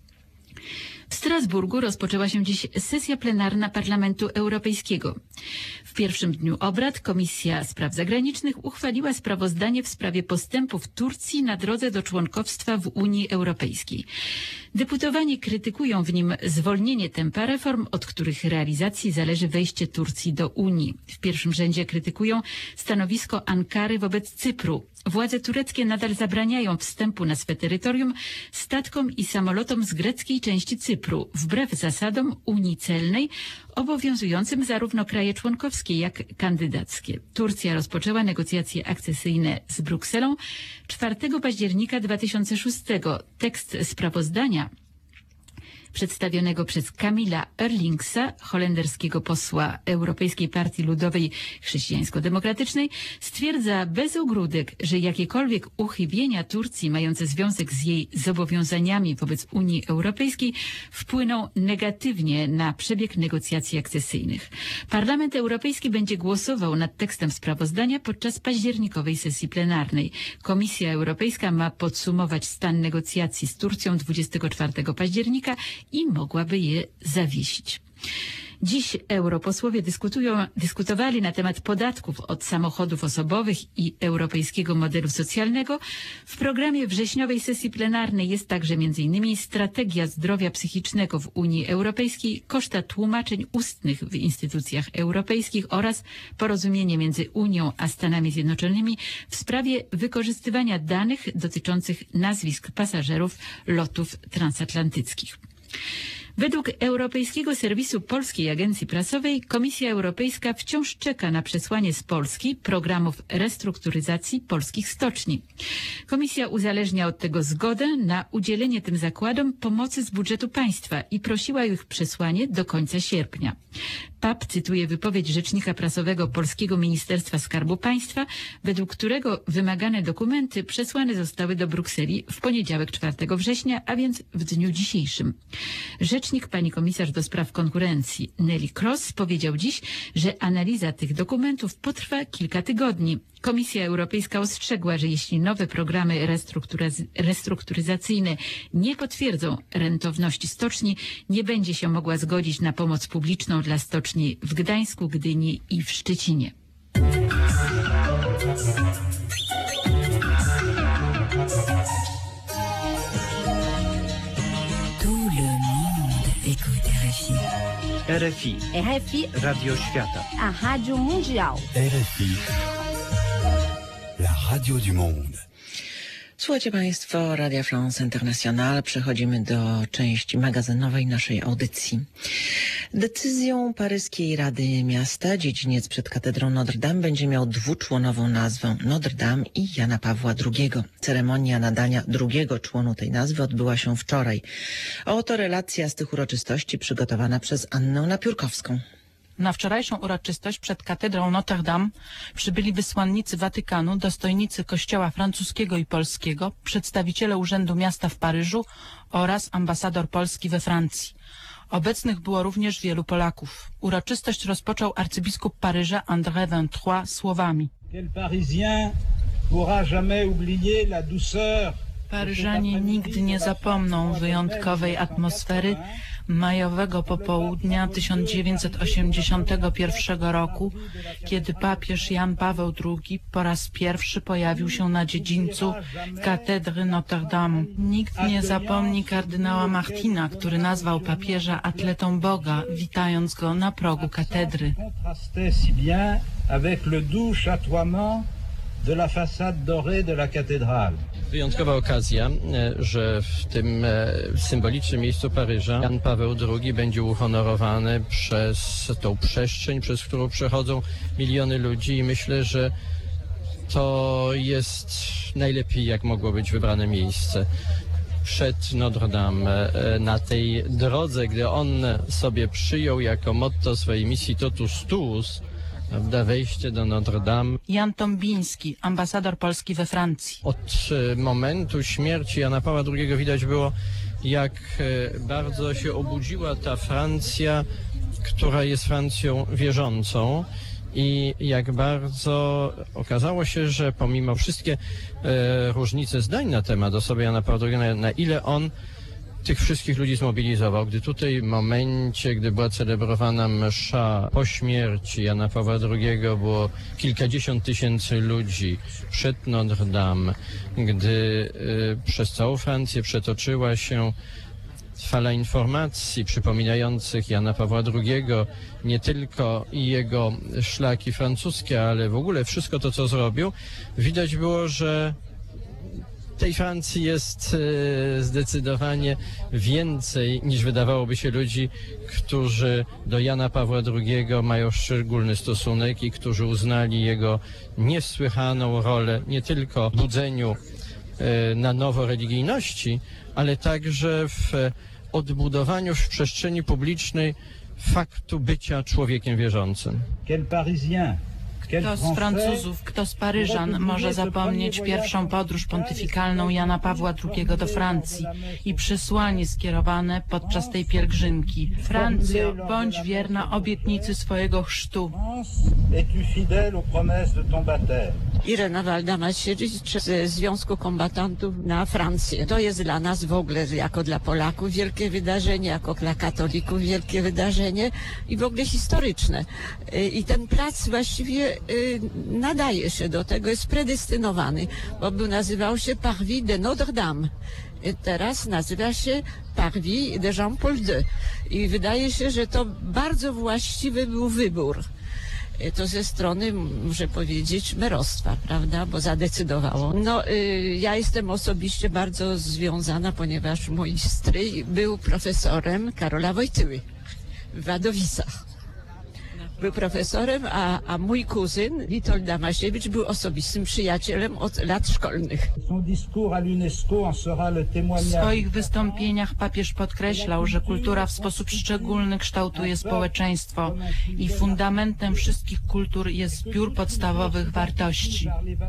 [SPEAKER 2] W Strasburgu rozpoczęła się dziś sesja plenarna Parlamentu Europejskiego. W pierwszym dniu obrad Komisja Spraw Zagranicznych uchwaliła sprawozdanie w sprawie postępów Turcji na drodze do członkostwa w Unii Europejskiej. Deputowani krytykują w nim zwolnienie tempa reform, od których realizacji zależy wejście Turcji do Unii. W pierwszym rzędzie krytykują stanowisko Ankary wobec Cypru. Władze tureckie nadal zabraniają wstępu na swe terytorium statkom i samolotom z greckiej części Cypru, wbrew zasadom Unii Celnej, obowiązującym zarówno kraje członkowskie, jak kandydackie. Turcja rozpoczęła negocjacje akcesyjne z Brukselą czwartego października dwa tysiące szóstego. Tekst sprawozdania przedstawionego przez Kamila Erlingsa, holenderskiego posła Europejskiej Partii Ludowej Chrześcijańsko-Demokratycznej, stwierdza bez ogródek, że jakiekolwiek uchybienia Turcji mające związek z jej zobowiązaniami wobec Unii Europejskiej wpłyną negatywnie na przebieg negocjacji akcesyjnych. Parlament Europejski będzie głosował nad tekstem sprawozdania podczas październikowej sesji plenarnej. Komisja Europejska ma podsumować stan negocjacji z Turcją dwudziestego czwartego października i mogłaby je zawiesić. Dziś europosłowie dyskutują, dyskutowali na temat podatków od samochodów osobowych i europejskiego modelu socjalnego. W programie wrześniowej sesji plenarnej jest także między innymi strategia zdrowia psychicznego w Unii Europejskiej, koszta tłumaczeń ustnych w instytucjach europejskich oraz porozumienie między Unią a Stanami Zjednoczonymi w sprawie wykorzystywania danych dotyczących nazwisk pasażerów lotów transatlantyckich. Według Europejskiego Serwisu Polskiej Agencji Prasowej Komisja Europejska wciąż czeka na przesłanie z Polski programów restrukturyzacji polskich stoczni. Komisja uzależnia od tego zgodę na udzielenie tym zakładom pomocy z budżetu państwa i prosiła ich przesłanie do końca sierpnia. P A P cytuje wypowiedź rzecznika prasowego Polskiego Ministerstwa Skarbu Państwa, według którego wymagane dokumenty przesłane zostały do Brukseli w poniedziałek czwartego września, a więc w dniu dzisiejszym. Rzecznik pani komisarz do spraw konkurencji Nelly Cross powiedział dziś, że analiza tych dokumentów potrwa kilka tygodni. Komisja Europejska ostrzegła, że jeśli nowe programy restrukturyz- restrukturyzacyjne nie potwierdzą rentowności stoczni, nie będzie się mogła zgodzić na pomoc publiczną dla stoczni w Gdańsku, Gdyni i w Szczecinie.
[SPEAKER 4] R F I.
[SPEAKER 5] R F I.
[SPEAKER 4] Radio Świata.
[SPEAKER 5] A Rádio Mundial.
[SPEAKER 6] R F I. La radio du monde.
[SPEAKER 1] Słuchajcie Państwo Radia France International. Przechodzimy do części magazynowej naszej audycji. Decyzją paryskiej Rady Miasta dziedziniec przed katedrą Notre Dame będzie miał dwuczłonową nazwę Notre Dame i Jana Pawła drugiego. Ceremonia nadania drugiego członu tej nazwy odbyła się wczoraj. A oto relacja z tych uroczystości przygotowana przez Annę Napiórkowską.
[SPEAKER 7] Na wczorajszą uroczystość przed katedrą Notre Dame przybyli wysłannicy Watykanu, dostojnicy kościoła francuskiego i polskiego, przedstawiciele Urzędu Miasta w Paryżu oraz ambasador Polski we Francji. Obecnych było również wielu Polaków. Uroczystość rozpoczął arcybiskup Paryża André vingt-trois słowami.
[SPEAKER 8] Quel Parisien pourra jamais oublier la douceur
[SPEAKER 7] Paryżanie nigdy nie zapomną wyjątkowej atmosfery majowego popołudnia tysiąc dziewięćset osiemdziesiątego pierwszego roku, kiedy papież Jan Paweł drugi po raz pierwszy pojawił się na dziedzińcu katedry Notre Dame. Nikt nie zapomni kardynała Martina, który nazwał papieża atletą Boga, witając go na progu katedry.
[SPEAKER 5] de la façade dorée de la cathédrale.
[SPEAKER 8] Wyjątkowa okazja, że w tym symbolicznym miejscu Paryża Jan Paweł drugi będzie uhonorowany przez tą przestrzeń, przez którą przechodzą miliony ludzi i myślę, że to jest najlepiej, jak mogło być wybrane miejsce. Przed Notre Dame, na tej drodze, gdy on sobie przyjął jako motto swojej misji Totus Tuus, prawda, wejście do Notre Dame.
[SPEAKER 7] Jan Tombiński, ambasador Polski we Francji.
[SPEAKER 8] Od momentu śmierci Jana Pawła drugiego widać było, jak bardzo się obudziła ta Francja, która jest Francją wierzącą i jak bardzo okazało się, że pomimo wszystkie e, różnice zdań na temat osoby Jana Pawła drugiego, na, na ile on tych wszystkich ludzi zmobilizował. Gdy tutaj w momencie, gdy była celebrowana msza po śmierci Jana Pawła drugiego, było kilkadziesiąt tysięcy ludzi przed Notre Dame, gdy y, przez całą Francję przetoczyła się fala informacji przypominających Jana Pawła drugiego, nie tylko jego szlaki francuskie, ale w ogóle wszystko to, co zrobił, widać było, że tej Francji jest e, zdecydowanie więcej niż wydawałoby się ludzi, którzy do Jana Pawła drugiego mają szczególny stosunek i którzy uznali jego niesłychaną rolę nie tylko w budzeniu e, na nowo religijności, ale także w odbudowaniu w przestrzeni publicznej faktu bycia człowiekiem wierzącym.
[SPEAKER 5] Quel Parisien?
[SPEAKER 7] Kto z Francuzów, kto z Paryżan może zapomnieć pierwszą podróż pontyfikalną Jana Pawła drugiego do Francji i przesłanie skierowane podczas tej pielgrzymki. Francjo, bądź wierna obietnicy swojego chrztu.
[SPEAKER 9] Irena Walda-Macierewicz ze Związku Kombatantów na Francję. To jest dla nas w ogóle, jako dla Polaków, wielkie wydarzenie, jako dla katolików wielkie wydarzenie i w ogóle historyczne. I ten plac właściwie nadaje się do tego, jest predestynowany, bo był, nazywał się Parvis de Notre Dame. Teraz nazywa się Parvis de Jean-Paul drugi. I wydaje się, że to bardzo właściwy był wybór. To ze strony, muszę powiedzieć, merostwa, prawda, bo zadecydowało. No, y, ja jestem osobiście bardzo związana, ponieważ mój stryj był profesorem Karola Wojtyły w Wadowicach. Był profesorem, a, a mój kuzyn, Witold Damasiewicz, był osobistym przyjacielem od lat szkolnych.
[SPEAKER 7] W swoich wystąpieniach papież podkreślał, że kultura w sposób szczególny kształtuje społeczeństwo i fundamentem wszystkich kultur jest zbiór podstawowych wartości.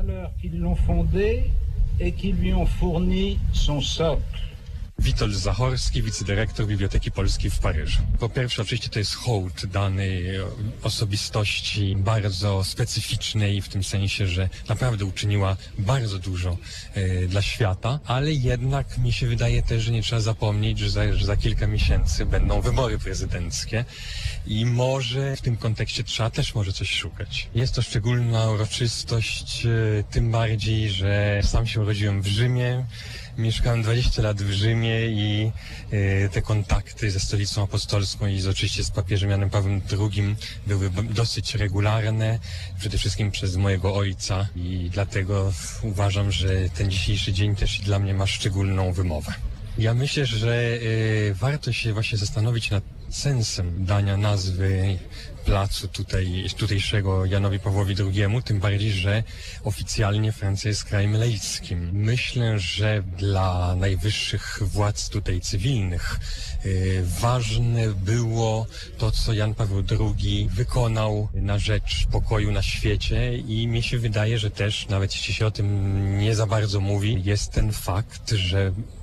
[SPEAKER 10] Witold Zachorski, wicedyrektor Biblioteki Polskiej w Paryżu. Po pierwsze, oczywiście to jest hołd dany osobistości bardzo specyficznej w tym sensie, że naprawdę uczyniła bardzo dużo e, dla świata, ale jednak mi się wydaje też, że nie trzeba zapomnieć, że za, że za kilka miesięcy będą wybory prezydenckie i może w tym kontekście trzeba też może coś szukać. Jest to szczególna uroczystość, e, tym bardziej, że sam się urodziłem w Rzymie. Mieszkałem dwadzieścia lat w Rzymie i y, te kontakty ze Stolicą Apostolską i z, oczywiście z papieżem Janem Pawłem drugim były dosyć regularne, przede wszystkim przez mojego ojca i dlatego uważam, że ten dzisiejszy dzień też dla mnie ma szczególną wymowę. Ja myślę, że y, warto się właśnie zastanowić nad sensem dania nazwy placu tutaj, tutejszego Janowi Pawłowi drugiemu, tym bardziej, że oficjalnie Francja jest krajem laickim. Myślę, że dla najwyższych władz tutaj cywilnych y, ważne było to, co Jan Paweł drugi wykonał na rzecz pokoju na świecie i mi się wydaje, że też, nawet jeśli się o tym nie za bardzo mówi, jest ten fakt, że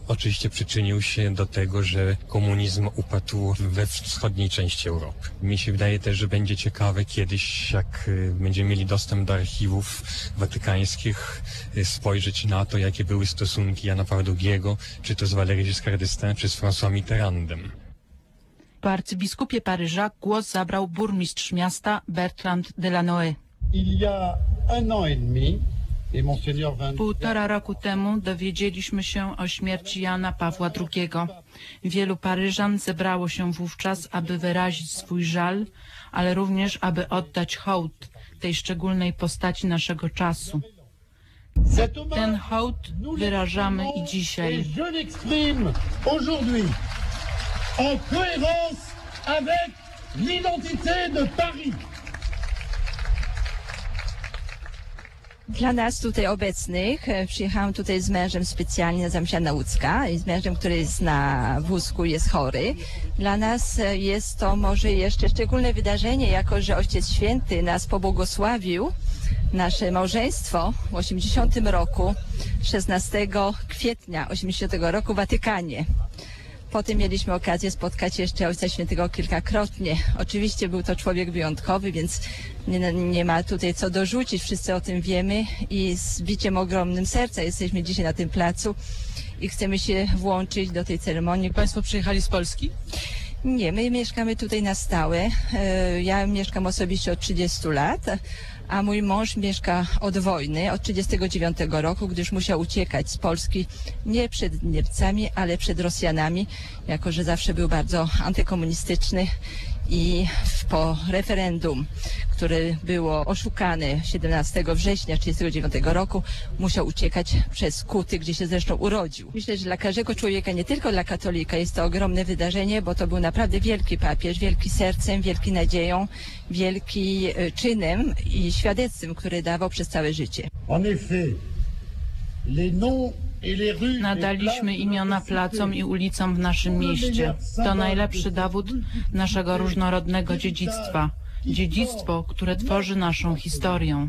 [SPEAKER 10] oczywiście przyczynił się do tego, że komunizm upadł we wschodniej części Europy. Mi się wydaje też, że będzie ciekawe kiedyś, jak y, będziemy mieli dostęp do archiwów watykańskich, y, spojrzeć na to, jakie były stosunki Jana Pawła drugiego, czy to z Valéry Giscard d'Estaing, czy z François Mitterrandem.
[SPEAKER 7] Po arcybiskupie Paryża głos zabrał burmistrz miasta Bertrand Delanoë.
[SPEAKER 5] Il y a un an et demi, et Monseigneur Van
[SPEAKER 7] Półtora roku temu dowiedzieliśmy się o śmierci Jana Pawła drugiego. Wielu Paryżan zebrało się wówczas, aby wyrazić swój żal, ale również aby oddać hołd tej szczególnej postaci naszego czasu. Ten hołd wyrażamy i dzisiaj.
[SPEAKER 5] Et je l'exprime aujourd'hui en cohérence avec l'identité de Paris.
[SPEAKER 11] Dla nas tutaj obecnych, e, przyjechałam tutaj z mężem specjalnie z Zamsiana Łódzka i z mężem, który jest na wózku, jest chory. Dla nas e, jest to może jeszcze szczególne wydarzenie, jako że Ojciec Święty nas pobłogosławił, nasze małżeństwo w osiemdziesiątym roku, szesnastego kwietnia osiemdziesiątego roku w Watykanie. Potem mieliśmy okazję spotkać jeszcze Ojca Świętego kilkakrotnie. Oczywiście był to człowiek wyjątkowy, więc nie, nie ma tutaj co dorzucić. Wszyscy o tym wiemy i z biciem ogromnym serca jesteśmy dzisiaj na tym placu i chcemy się włączyć do tej ceremonii.
[SPEAKER 7] Państwo przyjechali z Polski?
[SPEAKER 11] Nie, my mieszkamy tutaj na stałe. E, Ja mieszkam osobiście od trzydziestu lat, a mój mąż mieszka od wojny, od trzydziestego dziewiątego roku, gdyż musiał uciekać z Polski nie przed Niemcami, ale przed Rosjanami, jako że zawsze był bardzo antykomunistyczny i po referendum, które było oszukane siedemnastego września tysiąc dziewięćset trzydziestego dziewiątego roku, musiał uciekać przez Kuty, gdzie się zresztą urodził. Myślę, że dla każdego człowieka, nie tylko dla katolika, jest to ogromne wydarzenie, bo to był naprawdę wielki papież, wielki sercem, wielki nadzieją, wielki e, czynem i świadectwem, który dawał przez całe życie.
[SPEAKER 5] En effet, les noms et les rues et
[SPEAKER 7] Nadaliśmy
[SPEAKER 5] places
[SPEAKER 7] imiona placom i ulicom w naszym mieście. To najlepszy dowód naszego różnorodnego dziedzictwa. Dziedzictwo, które tworzy naszą historię.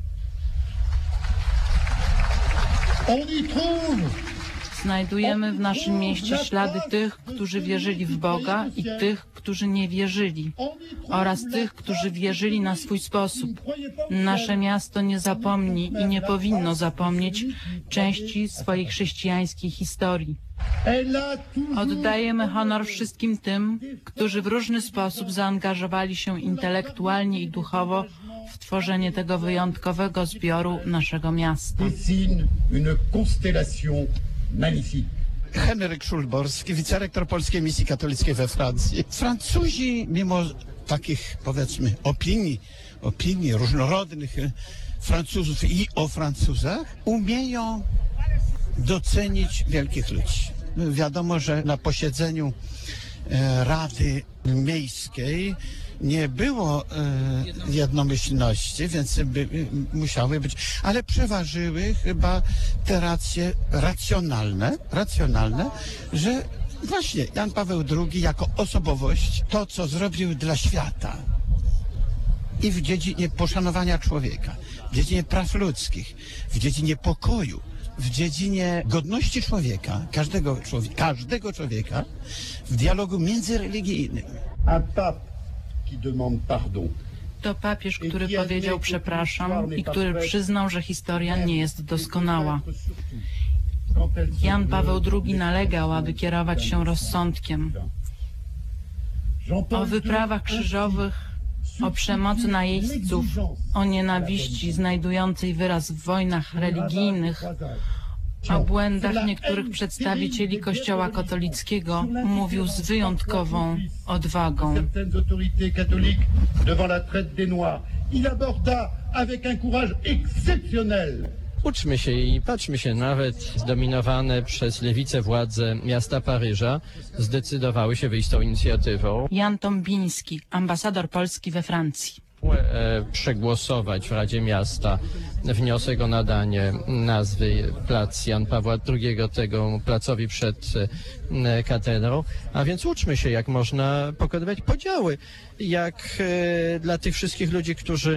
[SPEAKER 5] on y trouve
[SPEAKER 7] Znajdujemy w naszym mieście ślady tych, którzy wierzyli w Boga i tych, którzy nie wierzyli, oraz tych, którzy wierzyli na swój sposób. Nasze miasto nie zapomni i nie powinno zapomnieć części swojej chrześcijańskiej historii.
[SPEAKER 5] elle a toujours
[SPEAKER 7] Oddajemy honor wszystkim tym, którzy w różny sposób zaangażowali się intelektualnie i duchowo w tworzenie tego wyjątkowego zbioru naszego miasta.
[SPEAKER 5] dessine une constellation magnifique.
[SPEAKER 12] Henryk Szulborski, wicerektor Polskiej Misji Katolickiej we Francji. Francuzi, mimo takich, powiedzmy, opinii, opinii różnorodnych e, Francuzów i o Francuzach, umieją docenić wielkich ludzi. Wiadomo, że na posiedzeniu e, Rady Miejskiej nie było e, jednomyślności, więc by, e, musiały być, ale przeważyły chyba te racje racjonalne, racjonalne, że właśnie Jan Paweł drugi jako osobowość, to co zrobił dla świata i w dziedzinie poszanowania człowieka, w dziedzinie praw ludzkich, w dziedzinie pokoju, w dziedzinie godności człowieka, każdego człowieka, każdego człowieka w dialogu międzyreligijnym.
[SPEAKER 5] Un pape qui demande pardon.
[SPEAKER 7] To papież, który powiedział przepraszam i który przyznał, że historia nie jest doskonała. Jan Paweł drugi nalegał, aby kierować się rozsądkiem. O wyprawach krzyżowych, o przemocy na jeźdźców, o nienawiści znajdującej wyraz w wojnach religijnych, o błędach niektórych przedstawicieli Kościoła katolickiego mówił z wyjątkową odwagą.
[SPEAKER 5] Certaines autorités catholiques devant la traite des Noirs. Il aborda avec un courage exceptionnel.
[SPEAKER 8] Uczmy się i patrzmy się, nawet zdominowane przez lewicę władze miasta Paryża zdecydowały się wyjść z tą inicjatywą.
[SPEAKER 7] Jan Tombiński, ambasador Polski we Francji.
[SPEAKER 8] E, przegłosować w Radzie Miasta wniosek o nadanie nazwy plac Jan Pawła drugiego tego placowi przed e, katedrą, a więc uczmy się, jak można pokonywać podziały, jak e, dla tych wszystkich ludzi, którzy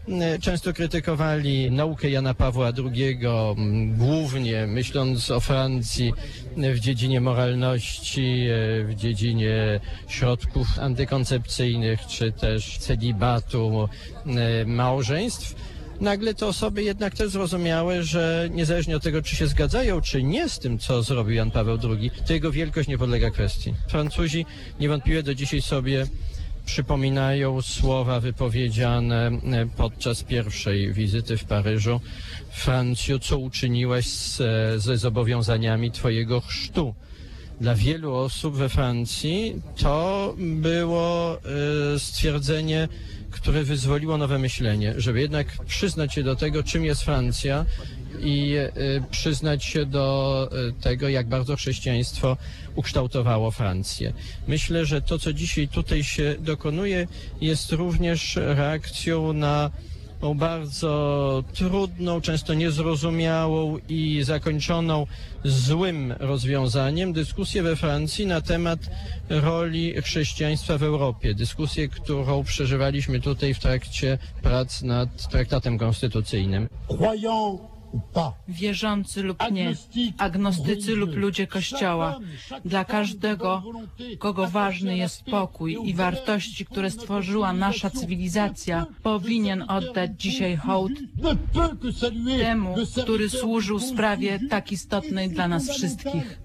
[SPEAKER 8] często krytykowali naukę Jana Pawła drugiego, głównie myśląc o Francji w dziedzinie moralności, w dziedzinie środków antykoncepcyjnych, czy też celibatu, małżeństw. Nagle te osoby jednak też zrozumiały, że niezależnie od tego, czy się zgadzają, czy nie z tym, co zrobił Jan Paweł drugi, to jego wielkość nie podlega kwestii. Francuzi niewątpliwie do dzisiaj sobie przypominają słowa wypowiedziane podczas pierwszej wizyty w Paryżu. Francjo, co uczyniłeś z, ze zobowiązaniami twojego chrztu? Dla wielu osób we Francji to było y, stwierdzenie, które wyzwoliło nowe myślenie, żeby jednak przyznać się do tego, czym jest Francja i y, przyznać się do y, tego, jak bardzo chrześcijaństwo ukształtowało Francję. Myślę, że to, co dzisiaj tutaj się dokonuje, jest również reakcją na tą bardzo trudną, często niezrozumiałą i zakończoną złym rozwiązaniem dyskusję we Francji na temat roli chrześcijaństwa w Europie. Dyskusję, którą przeżywaliśmy tutaj w trakcie prac nad traktatem konstytucyjnym.
[SPEAKER 7] Wierzący lub nie, agnostycy lub ludzie Kościoła, dla każdego, kogo ważny jest pokój i wartości, które stworzyła nasza cywilizacja, powinien oddać dzisiaj hołd temu, który służył sprawie tak istotnej dla nas wszystkich.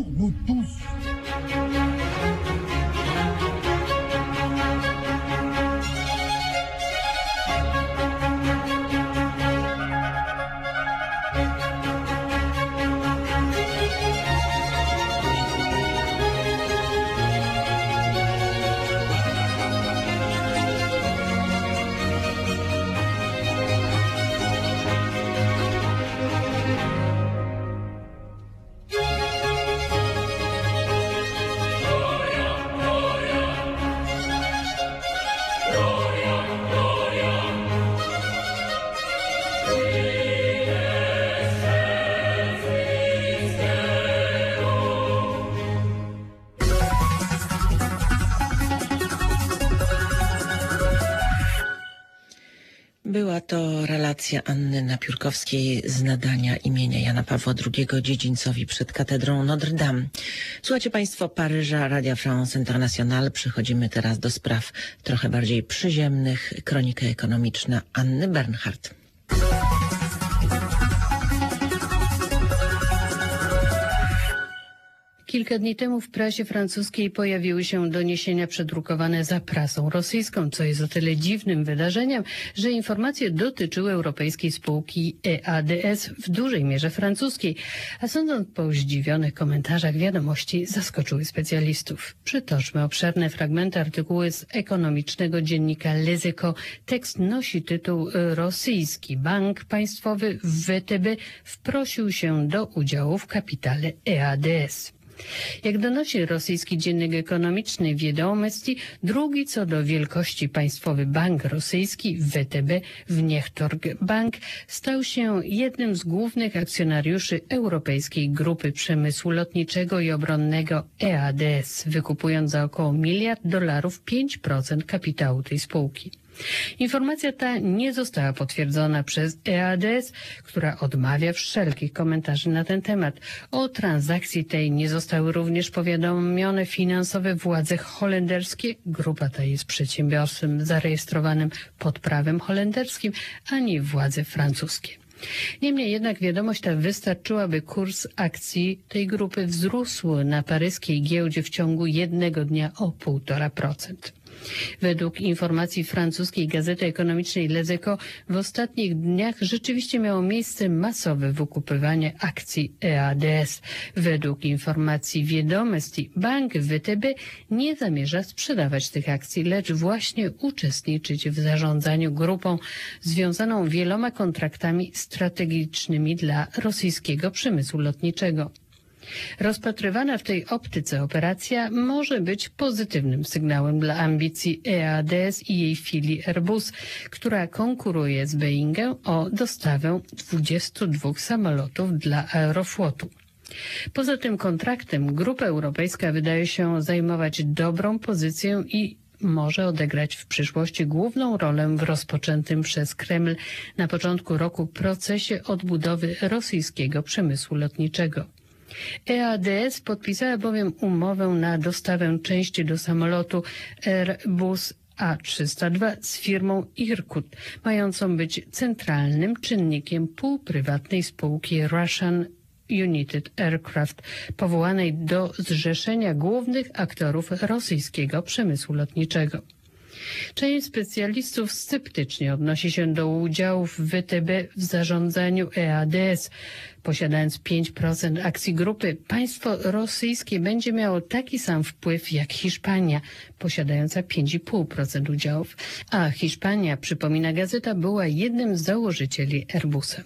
[SPEAKER 1] Była to relacja Anny Napiórkowskiej z nadania imienia Jana Pawła drugiego dziedzińcowi przed katedrą Notre Dame. Słuchajcie Państwo Paryża, Radia France Internationale. Przechodzimy teraz do spraw trochę bardziej przyziemnych. Kronika ekonomiczna Anny Bernhardt.
[SPEAKER 13] Kilka dni temu w prasie francuskiej pojawiły się doniesienia przedrukowane za prasą rosyjską, co jest o tyle dziwnym wydarzeniem, że informacje dotyczyły europejskiej spółki E A D S, w dużej mierze francuskiej, a sądząc po zdziwionych komentarzach wiadomości zaskoczyły specjalistów. Przytoczmy obszerne fragmenty artykułu z ekonomicznego dziennika Les Echos. Tekst nosi tytuł rosyjski. Bank państwowy W T B wprosił się do udziału w kapitale E A D S. Jak donosi rosyjski dziennik ekonomiczny Wiadomości, drugi co do wielkości państwowy bank rosyjski W T B, Wniechtorg Bank, stał się jednym z głównych akcjonariuszy Europejskiej Grupy Przemysłu Lotniczego i Obronnego E A D S, wykupując za około miliard dolarów pięć procent kapitału tej spółki. Informacja ta nie została potwierdzona przez E A D S, która odmawia wszelkich komentarzy na ten temat. O transakcji tej nie zostały również powiadomione finansowe władze holenderskie. Grupa ta jest przedsiębiorstwem zarejestrowanym pod prawem holenderskim, ani władze francuskie. Niemniej jednak wiadomość ta wystarczyła, by kurs akcji tej grupy wzrósł na paryskiej giełdzie w ciągu jednego dnia o półtora procent. Według informacji francuskiej gazety ekonomicznej Les Echos w ostatnich dniach rzeczywiście miało miejsce masowe wykupywanie akcji E A D S. Według informacji Wiadomości bank W T B nie zamierza sprzedawać tych akcji, lecz właśnie uczestniczyć w zarządzaniu grupą związaną wieloma kontraktami strategicznymi dla rosyjskiego przemysłu lotniczego. Rozpatrywana w tej optyce operacja może być pozytywnym sygnałem dla ambicji E A D S i jej filii Airbus, która konkuruje z Boeingiem o dostawę dwudziestu dwóch samolotów dla Aeroflotu. Poza tym kontraktem Grupa Europejska wydaje się zajmować dobrą pozycję i może odegrać w przyszłości główną rolę w rozpoczętym przez Kreml na początku roku procesie odbudowy rosyjskiego przemysłu lotniczego. E A D S podpisała bowiem umowę na dostawę części do samolotu Airbus A trzysta dwa z firmą Irkut, mającą być centralnym czynnikiem półprywatnej spółki Russian United Aircraft, powołanej do zrzeszenia głównych aktorów rosyjskiego przemysłu lotniczego. Część specjalistów sceptycznie odnosi się do udziałów W T B w zarządzaniu E A D S. Posiadając pięć procent akcji grupy, państwo rosyjskie będzie miało taki sam wpływ jak Hiszpania, posiadająca pięć i pół procent udziałów. A Hiszpania, przypomina gazeta, była jednym z założycieli Airbusa.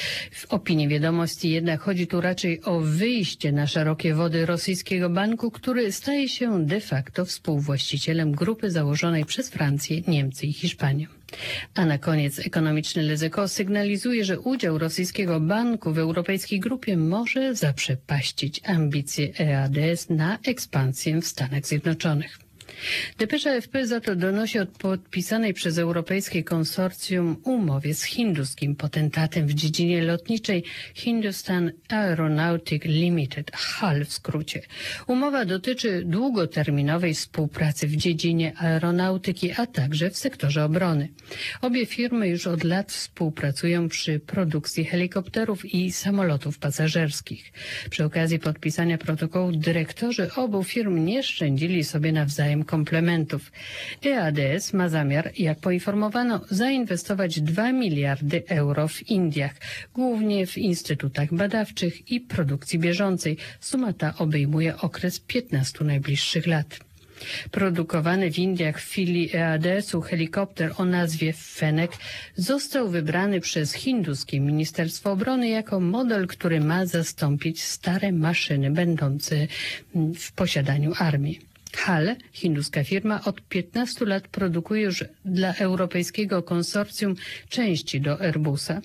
[SPEAKER 13] W opinii Wiadomości jednak chodzi tu raczej o wyjście na szerokie wody rosyjskiego banku, który staje się de facto współwłaścicielem grupy założonej przez Francję, Niemcy i Hiszpanię. A na koniec ekonomiczny Lezyko sygnalizuje, że udział rosyjskiego banku w europejskiej grupie może zaprzepaścić ambicje E A D S na ekspansję w Stanach Zjednoczonych. Depesza F P za to donosi o podpisanej przez Europejskie Konsorcjum umowie z hinduskim potentatem w dziedzinie lotniczej Hindustan Aeronautic Limited, H A L w skrócie. Umowa dotyczy długoterminowej współpracy w dziedzinie aeronautyki, a także w sektorze obrony. Obie firmy już od lat współpracują przy produkcji helikopterów i samolotów pasażerskich. Przy okazji podpisania protokołu dyrektorzy obu firm nie szczędzili sobie nawzajem komplementów. E A D S ma zamiar, jak poinformowano, zainwestować dwa miliardy euro w Indiach, głównie w instytutach badawczych i produkcji bieżącej. Suma ta obejmuje okres piętnastu najbliższych lat. Produkowany w Indiach w filii E A D S u helikopter o nazwie Fennec został wybrany przez hinduskie Ministerstwo Obrony jako model, który ma zastąpić stare maszyny będące w posiadaniu armii. H A L, hinduska firma, od piętnastu lat produkuje już dla europejskiego konsorcjum części do Airbusa.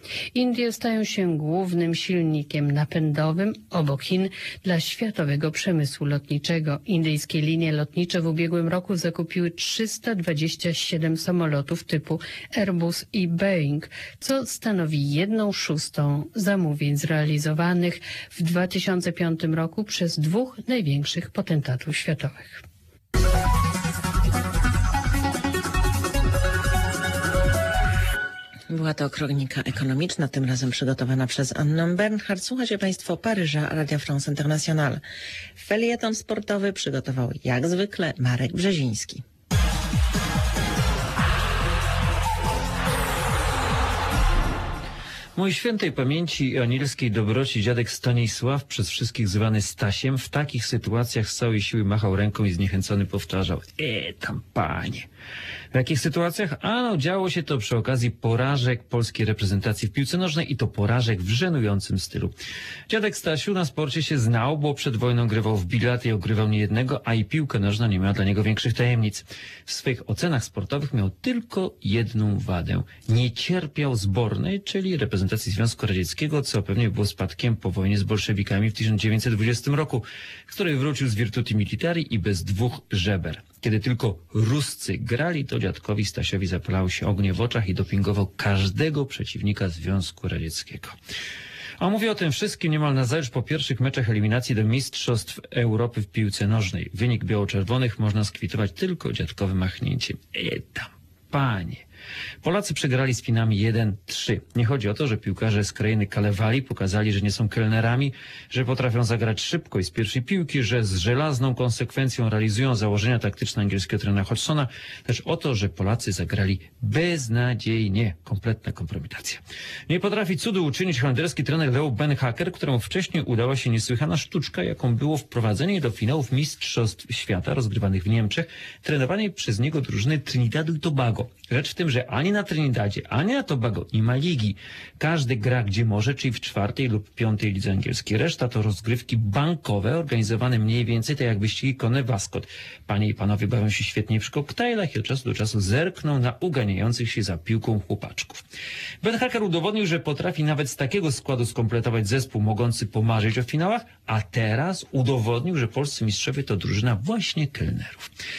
[SPEAKER 13] Indie stają się głównym silnikiem napędowym obok Chin dla światowego przemysłu lotniczego. Indyjskie linie lotnicze w ubiegłym roku zakupiły trzysta dwadzieścia siedem samolotów typu Airbus i Boeing, co stanowi jedną szóstą zamówień zrealizowanych w dwa tysiące piątym roku przez dwóch największych potentatów światowych.
[SPEAKER 1] Była to kronika ekonomiczna, tym razem przygotowana przez Annę Bernhardt. Słuchacie Państwo Paryża, Radio France International. Felieton sportowy przygotował jak zwykle Marek Brzeziński.
[SPEAKER 14] Mój świętej pamięci i anielskiej dobroci dziadek Stanisław, przez wszystkich zwany Stasiem, w takich sytuacjach z całej siły machał ręką i zniechęcony powtarzał: E, tam panie. W jakich sytuacjach? A no, działo się to przy okazji porażek polskiej reprezentacji w piłce nożnej i to porażek w żenującym stylu. Dziadek Stasiu na sporcie się znał, bo przed wojną grywał w bilet i ogrywał niejednego, a i piłka nożna nie miała dla niego większych tajemnic. W swych ocenach sportowych miał tylko jedną wadę. Nie cierpiał zbornej, czyli reprezentacji Związku Radzieckiego, co pewnie było spadkiem po wojnie z bolszewikami w tysiąc dziewięćset dwudziestym roku, z której wrócił z virtuti militari i bez dwóch żeber. Kiedy tylko Ruscy grali, to dziadkowi Stasiowi zapalały się ognie w oczach i dopingował każdego przeciwnika Związku Radzieckiego. A mówię o tym wszystkim niemal nazajutrz po pierwszych meczach eliminacji do Mistrzostw Europy w piłce nożnej. Wynik biało-czerwonych można skwitować tylko dziadkowym machnięciem. E tam, panie. Polacy przegrali z Finami jeden trzy. Nie chodzi o to, że piłkarze z krainy Kalewali pokazali, że nie są kelnerami, że potrafią zagrać szybko i z pierwszej piłki, że z żelazną konsekwencją realizują założenia taktyczne angielskiego trenera Hodgsona. Też o to, że Polacy zagrali beznadziejnie. Kompletna kompromitacja. Nie potrafi cudu uczynić holenderski trener Leo Beenhakker, któremu wcześniej udała się niesłychana sztuczka, jaką było wprowadzenie do finałów Mistrzostw Świata rozgrywanych w Niemczech, trenowanej przez niego drużyny Trinidadu i Tobago. Rzecz w tym, że ani na Trinidadzie, ani na Tobago nie ma ligi. Każdy gra gdzie może, czyli w czwartej lub piątej lidze angielskiej. Reszta to rozgrywki bankowe, organizowane mniej więcej tak jak wyścigi konne w Ascot. Panie i panowie bawią się świetnie przy koktajlach i od czasu do czasu zerkną na uganiających się za piłką chłopaczków. Beenhakker udowodnił, że potrafi nawet z takiego składu skompletować zespół mogący pomarzyć o finałach, a teraz udowodnił, że polscy mistrzowie to drużyna właśnie kelnerów.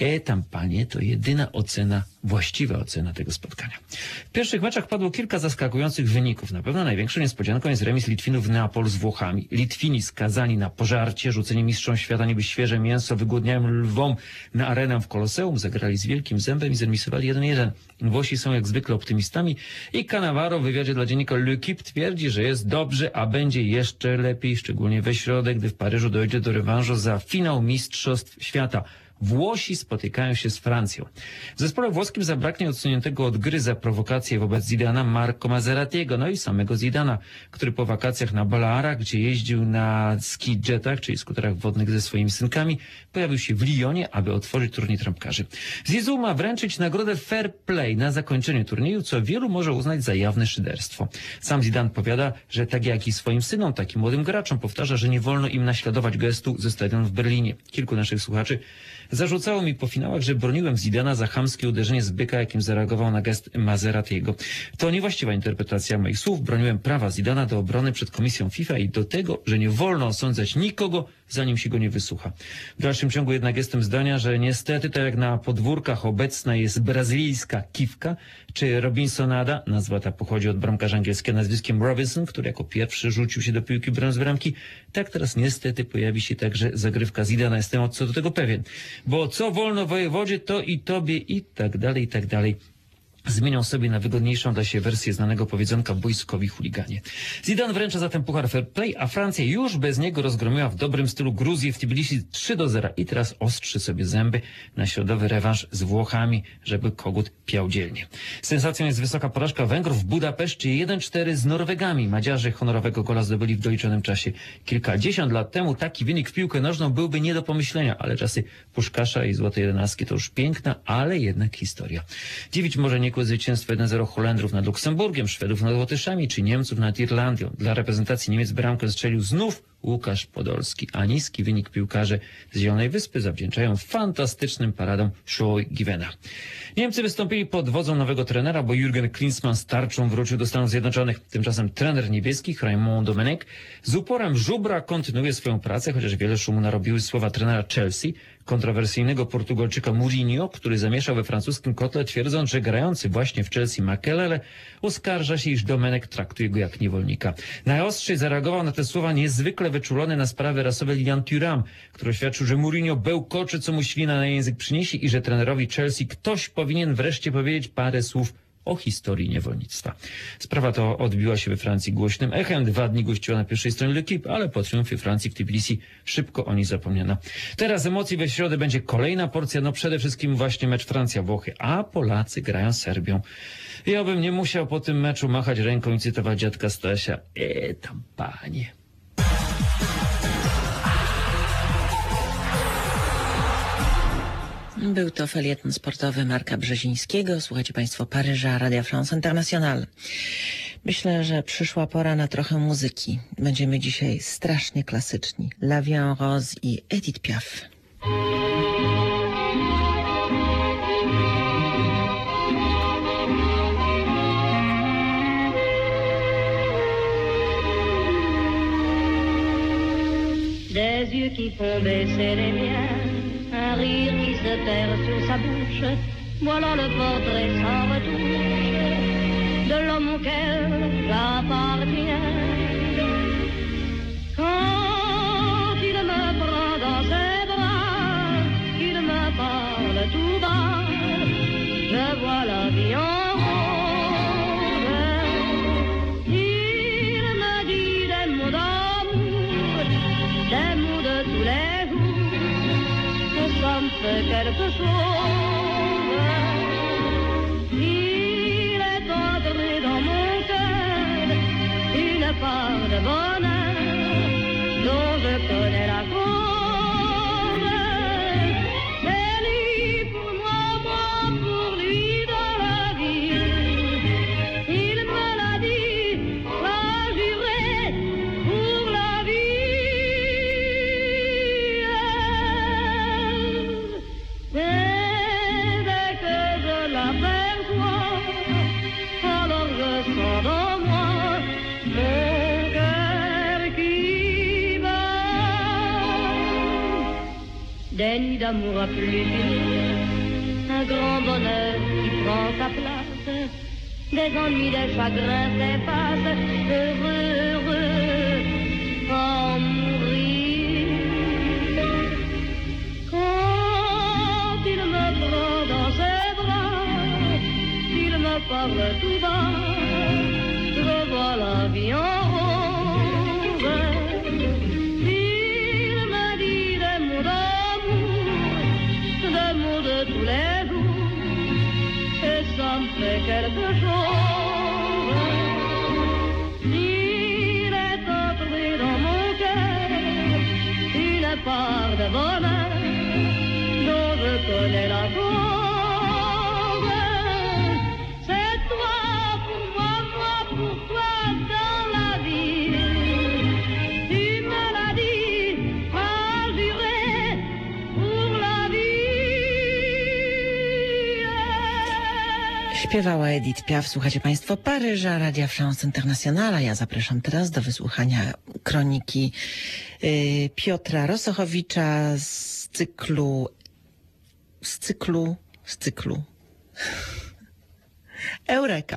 [SPEAKER 14] E tam, panie, to jedyna ocena, właściwa ocena tego spotkania. W pierwszych meczach padło kilka zaskakujących wyników. Na pewno największą niespodzianką jest remis Litwinów w Neapolu z Włochami. Litwini skazani na pożarcie, rzuceni mistrzom świata niby świeże mięso, wygłodniałym lwom na arenę w Koloseum, zagrali z wielkim zębem i zremisowali jeden jeden. Włosi są jak zwykle optymistami i Cannavaro w wywiadzie dla dziennika L'Equipe twierdzi, że jest dobrze, a będzie jeszcze lepiej, szczególnie we środę, gdy w Paryżu dojdzie do rewanżu za finał Mistrzostw Świata. Włosi spotykają się z Francją. W zespole włoskim zabraknie odsuniętego od gry za prowokację wobec Zidana Marco Maseratiego, no i samego Zidana, który po wakacjach na Balearach, gdzie jeździł na ski-jetach, czyli skuterach wodnych ze swoimi synkami, pojawił się w Lyonie, aby otworzyć turniej trampkarzy. Zizou ma wręczyć nagrodę Fair Play na zakończeniu turnieju, co wielu może uznać za jawne szyderstwo. Sam Zidane powiada, że tak jak i swoim synom, tak i młodym graczom powtarza, że nie wolno im naśladować gestu ze stadionu w Berlinie. Kilku naszych słuchaczy zarzucało mi po finałach, że broniłem Zidana za chamskie uderzenie z byka, jakim zareagował na gest Maseratiego. To niewłaściwa interpretacja moich słów. Broniłem prawa Zidana do obrony przed komisją FIFA i do tego, że nie wolno osądzać nikogo, zanim się go nie wysłucha. W dalszym ciągu jednak jestem zdania, że niestety tak jak na podwórkach obecna jest brazylijska kiwka, czy Robinsonada, nazwa ta pochodzi od bramkarza angielskiego nazwiskiem Robinson, który jako pierwszy rzucił się do piłki broniąc bramki, tak teraz niestety pojawi się także zagrywka Zidana. Jestem co do tego pewien. Bo co wolno wojewodzie, to i tobie i tak dalej, i tak dalej. Zmienią sobie na wygodniejszą dla się wersję znanego powiedzonka boiskowi chuliganie. Zidane wręcza zatem puchar Fair Play, a Francja już bez niego rozgromiła w dobrym stylu Gruzję w Tbilisi trzy do zera i teraz ostrzy sobie zęby na środowy rewanż z Włochami, żeby kogut piał dzielnie. Sensacją jest wysoka porażka Węgrów w Budapeszcie jeden cztery z Norwegami. Madziarze honorowego gola zdobyli w doliczonym czasie. Kilkadziesiąt lat temu taki wynik w piłkę nożną byłby nie do pomyślenia, ale czasy Puszkasza i Złotej Jedenastki to już piękna, ale jednak historia. Dziwić może nie zwycięstwo jeden zero Holendrów nad Luksemburgiem, Szwedów nad Łotyszami czy Niemców nad Irlandią. Dla reprezentacji Niemiec bramkę strzelił znów Łukasz Podolski, a niski wynik piłkarze z Zielonej Wyspy zawdzięczają fantastycznym paradom Shoei Givena. Niemcy wystąpili pod wodzą nowego trenera, bo Jürgen Klinsmann z tarczą wrócił do Stanów Zjednoczonych. Tymczasem trener niebieskich Raymond Domenech z uporem żubra kontynuuje swoją pracę, chociaż wiele szumu narobiły słowa trenera Chelsea, kontrowersyjnego Portugalczyka Mourinho, który zamieszał we francuskim kotle, twierdząc, że grający właśnie w Chelsea Makelele oskarża się, iż Domenech traktuje go jak niewolnika. Najostrzej zareagował na te słowa niezwykle wyczulony na sprawy rasowe Lilian Thuram, który oświadczył, że Mourinho bełkoczy, co mu ślina na język przyniesie i że trenerowi Chelsea ktoś powinien wreszcie powiedzieć parę słów o historii niewolnictwa. Sprawa to odbiła się we Francji głośnym echem. Dwa dni gościła na pierwszej stronie L'Equipe, ale po triumfie Francji w Tbilisi szybko o niej zapomniano. Teraz emocji we środę będzie kolejna porcja, no przede wszystkim właśnie mecz Francja-Włochy, a Polacy grają z Serbią. Ja bym nie musiał po tym meczu machać ręką i cytować dziadka Stasia. E tam, panie.
[SPEAKER 1] Był to felieton sportowy Marka Brzezińskiego. Słuchajcie Państwo Paryża, Radia France International. Myślę, że przyszła pora na trochę muzyki. Będziemy dzisiaj strasznie klasyczni. La Vie en Rose i Edith Piaf.
[SPEAKER 15] Des yeux qui font baisser les miens, un rire qui se perd sur sa bouche, voilà le portrait sans retouche de l'homme auquel j'appartiens. Quand il me prend dans ses bras, il me parle tout bas, je vois la vie en rose. Il me dit des mots d'amour, des mots de tous les jours, ça me fait quelque chose. Il est entré dans mon cœur une part de bonheur dont je connais la cause. C'est lui pour moi, moi pour lui dans la vie. Il me l'a dit, l'a juré pour la vie. Et dès que je l'aperçois, alors je sens dans moi mon cœur d'amour à plus finir, un grand bonheur qui prend sa place, des ennuis, des chagrins s'effacent, heureux, heureux, en mourir. Quand il me prend dans ses bras, il me parle tout bas, je vois la vie en rose. Il me dit des mots d'amour, des mots de tous les jours, et ça me fait quelque chose. Il est entré dans mon cœur une part de bonheur dont je connais la cause. C'est toi pour moi, moi pour toi dans la vie. Tu me l'as dit, ah, juré pour la vie.
[SPEAKER 1] Śpiewała Edith Piaf. Słuchacie Państwo Paryża, Radia France Internationale. Ja zapraszam teraz do wysłuchania kroniki y, Piotra Rosochowicza z cyklu, z cyklu, z cyklu Eureka.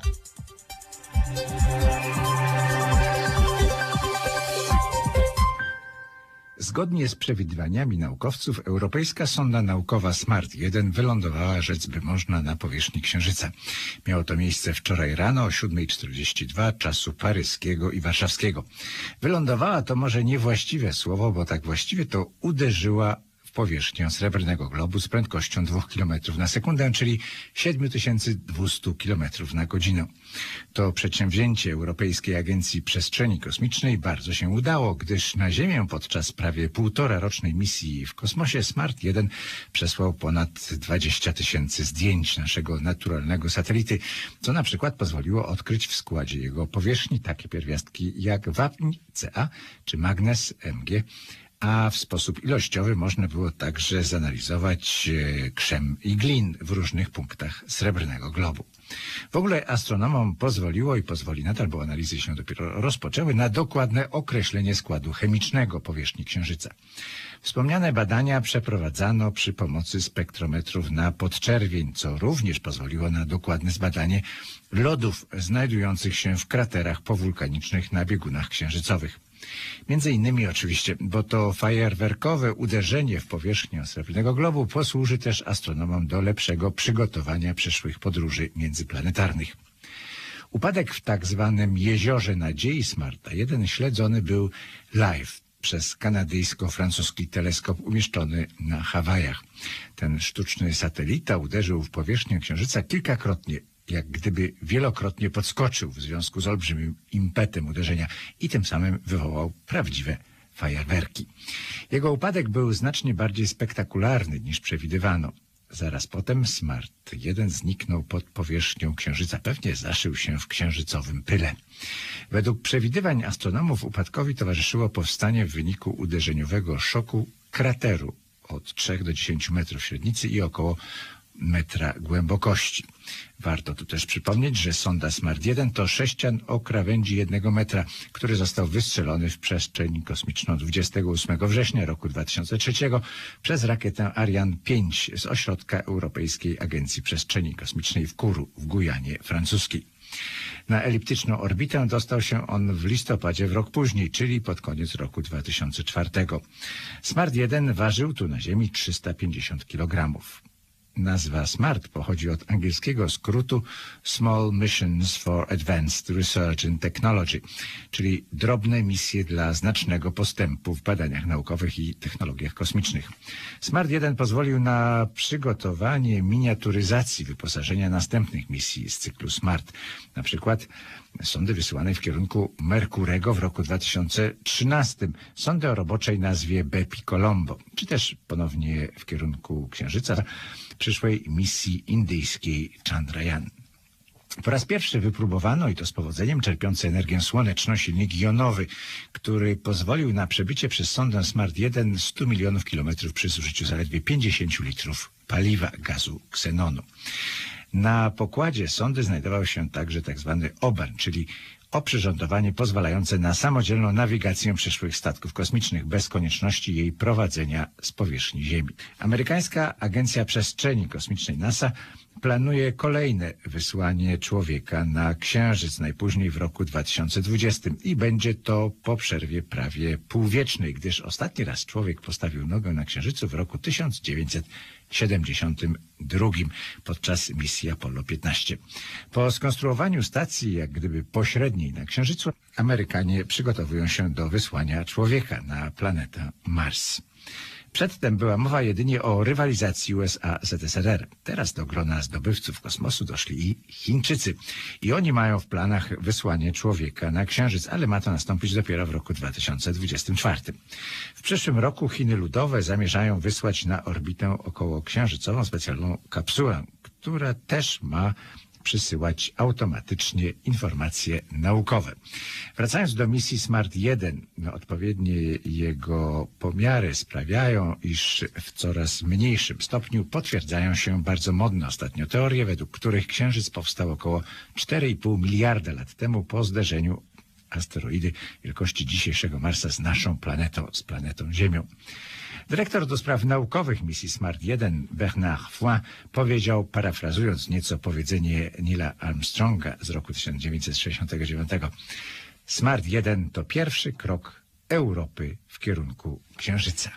[SPEAKER 16] Zgodnie z przewidywaniami naukowców, europejska sonda naukowa SMART jeden wylądowała, rzec by można, na powierzchni Księżyca. Miało to miejsce wczoraj rano o siódma czterdzieści dwa czasu paryskiego i warszawskiego. Wylądowała to może niewłaściwe słowo, bo tak właściwie to uderzyła w powierzchnię srebrnego globu z prędkością dwóch kilometrów na sekundę, czyli siedem tysięcy dwieście kilometrów na godzinę. To przedsięwzięcie Europejskiej Agencji Przestrzeni Kosmicznej bardzo się udało, gdyż na Ziemię podczas prawie półtora rocznej misji w kosmosie SMART jeden przesłał ponad dwadzieścia tysięcy zdjęć naszego naturalnego satelity, co na przykład pozwoliło odkryć w składzie jego powierzchni takie pierwiastki jak wapń C A czy magnez M G, a w sposób ilościowy można było także zanalizować krzem i glin w różnych punktach srebrnego globu. W ogóle astronomom pozwoliło i pozwoli nadal, bo analizy się dopiero rozpoczęły, na dokładne określenie składu chemicznego powierzchni Księżyca. Wspomniane badania przeprowadzano przy pomocy spektrometrów na podczerwień, co również pozwoliło na dokładne zbadanie lodów znajdujących się w kraterach powulkanicznych na biegunach księżycowych. Między innymi oczywiście, bo to fajerwerkowe uderzenie w powierzchnię srebrnego globu posłuży też astronomom do lepszego przygotowania przyszłych podróży międzyplanetarnych. Upadek w tak zwanym Jeziorze Nadziei SMART jeden śledzony był live przez kanadyjsko-francuski teleskop umieszczony na Hawajach. Ten sztuczny satelita uderzył w powierzchnię Księżyca kilkakrotnie, jak gdyby wielokrotnie podskoczył w związku z olbrzymim impetem uderzenia i tym samym wywołał prawdziwe fajerwerki. Jego upadek był znacznie bardziej spektakularny niż przewidywano. Zaraz potem SMART jeden zniknął pod powierzchnią Księżyca, pewnie zaszył się w księżycowym pyle. Według przewidywań astronomów upadkowi towarzyszyło powstanie w wyniku uderzeniowego szoku krateru od trzech do dziesięciu metrów średnicy i około metra głębokości. Warto tu też przypomnieć, że sonda SMART jeden to sześcian o krawędzi jednego metra, który został wystrzelony w przestrzeń kosmiczną dwudziestego ósmego września roku dwa tysiące trzeciego przez rakietę Ariane pięć z ośrodka Europejskiej Agencji Przestrzeni Kosmicznej w Kourou w Gujanie francuskiej. Na eliptyczną orbitę dostał się on w listopadzie w rok później, czyli pod koniec roku dwa tysiące czwartego. SMART jeden ważył tu na Ziemi trzysta pięćdziesiąt kilogramów. Nazwa SMART pochodzi od angielskiego skrótu Small Missions for Advanced Research and Technology, czyli drobne misje dla znacznego postępu w badaniach naukowych i technologiach kosmicznych. SMART jeden pozwolił na przygotowanie miniaturyzacji wyposażenia następnych misji z cyklu SMART, na przykład sondy wysyłanej w kierunku Merkurego w roku dwa tysiące trzynastym, sondy o roboczej nazwie Bepi Colombo, czy też ponownie w kierunku Księżyca przyszłej misji indyjskiej Chandrayaan. Po raz pierwszy wypróbowano, i to z powodzeniem, czerpiący energię słoneczną silnik jonowy, który pozwolił na przebycie przez sondę SMART jeden stu milionów kilometrów przy zużyciu zaledwie pięćdziesięciu litrów paliwa, gazu ksenonu. Na pokładzie sondy znajdował się także tak zwany oban, czyli oprzyrządowanie pozwalające na samodzielną nawigację przyszłych statków kosmicznych bez konieczności jej prowadzenia z powierzchni Ziemi. Amerykańska Agencja Przestrzeni Kosmicznej NASA planuje kolejne wysłanie człowieka na Księżyc najpóźniej w roku dwa tysiące dwudziestym i będzie to po przerwie prawie półwiecznej, gdyż ostatni raz człowiek postawił nogę na Księżycu w roku tysiąc dziewięćset siedemdziesiątym drugim podczas misji Apollo piętnaście. Po skonstruowaniu stacji jak gdyby pośredniej na Księżycu, Amerykanie przygotowują się do wysłania człowieka na planetę Mars. Przedtem była mowa jedynie o rywalizacji U S A Z S R R. Teraz do grona zdobywców kosmosu doszli i Chińczycy. I oni mają w planach wysłanie człowieka na Księżyc, ale ma to nastąpić dopiero w roku dwa tysiące dwudziestym czwartym. W przyszłym roku Chiny Ludowe zamierzają wysłać na orbitę okołoksiężycową specjalną kapsułę, która też ma przysyłać automatycznie informacje naukowe. Wracając do misji Smart jeden, no, odpowiednie jego pomiary sprawiają, iż w coraz mniejszym stopniu potwierdzają się bardzo modne ostatnio teorie, według których Księżyc powstał około cztery i pół miliarda lat temu po zderzeniu asteroidy wielkości dzisiejszego Marsa z naszą planetą, z planetą Ziemią. Dyrektor do spraw naukowych misji Smart jeden, Bernard Foin, powiedział, parafrazując nieco powiedzenie Neila Armstronga z roku tysiąc dziewięćset sześćdziesiątego dziewiątego, Smart jeden to pierwszy krok Europy w kierunku Księżyca.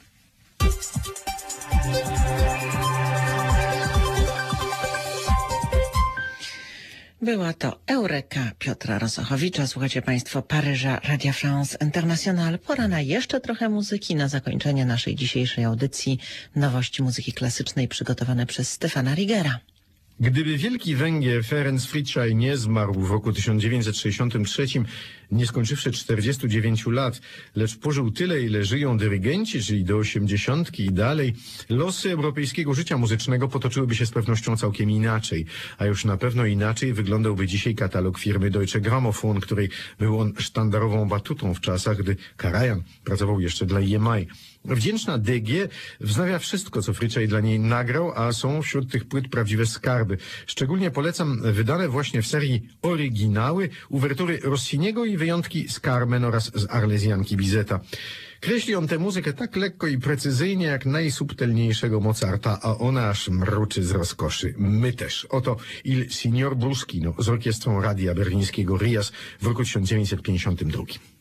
[SPEAKER 1] Była to Eureka Piotra Rosochowicza. Słuchacie Państwo Paryża Radia France International. Pora na jeszcze trochę muzyki. Na zakończenie naszej dzisiejszej audycji nowości muzyki klasycznej przygotowane przez Stefana Rigera.
[SPEAKER 17] Gdyby wielki Węgier Ferenc Friczaj nie zmarł w roku tysiąc dziewięćset sześćdziesiątym trzecim, nie skończywszy czterdziestu dziewięciu lat, lecz pożył tyle, ile żyją dyrygenci, czyli do osiemdziesiątki i dalej, losy europejskiego życia muzycznego potoczyłyby się z pewnością całkiem inaczej. A już na pewno inaczej wyglądałby dzisiaj katalog firmy Deutsche Grammophon, której był on sztandarową batutą w czasach, gdy Karajan pracował jeszcze dla E M I. Wdzięczna D G wznawia wszystko, co Friczaj dla niej nagrał, a są wśród tych płyt prawdziwe skarby. Szczególnie polecam wydane właśnie w serii oryginały, uwertury Rossiniego i wyjątki z Carmen oraz z Arlezjanki Bizeta. Kreśli on tę muzykę tak lekko i precyzyjnie jak najsubtelniejszego Mozarta, a ona aż mruczy z rozkoszy. My też. Oto Il Signor Bruschino z orkiestrą Radia Berlińskiego R I A S w roku tysiąc dziewięćset pięćdziesiątym drugim.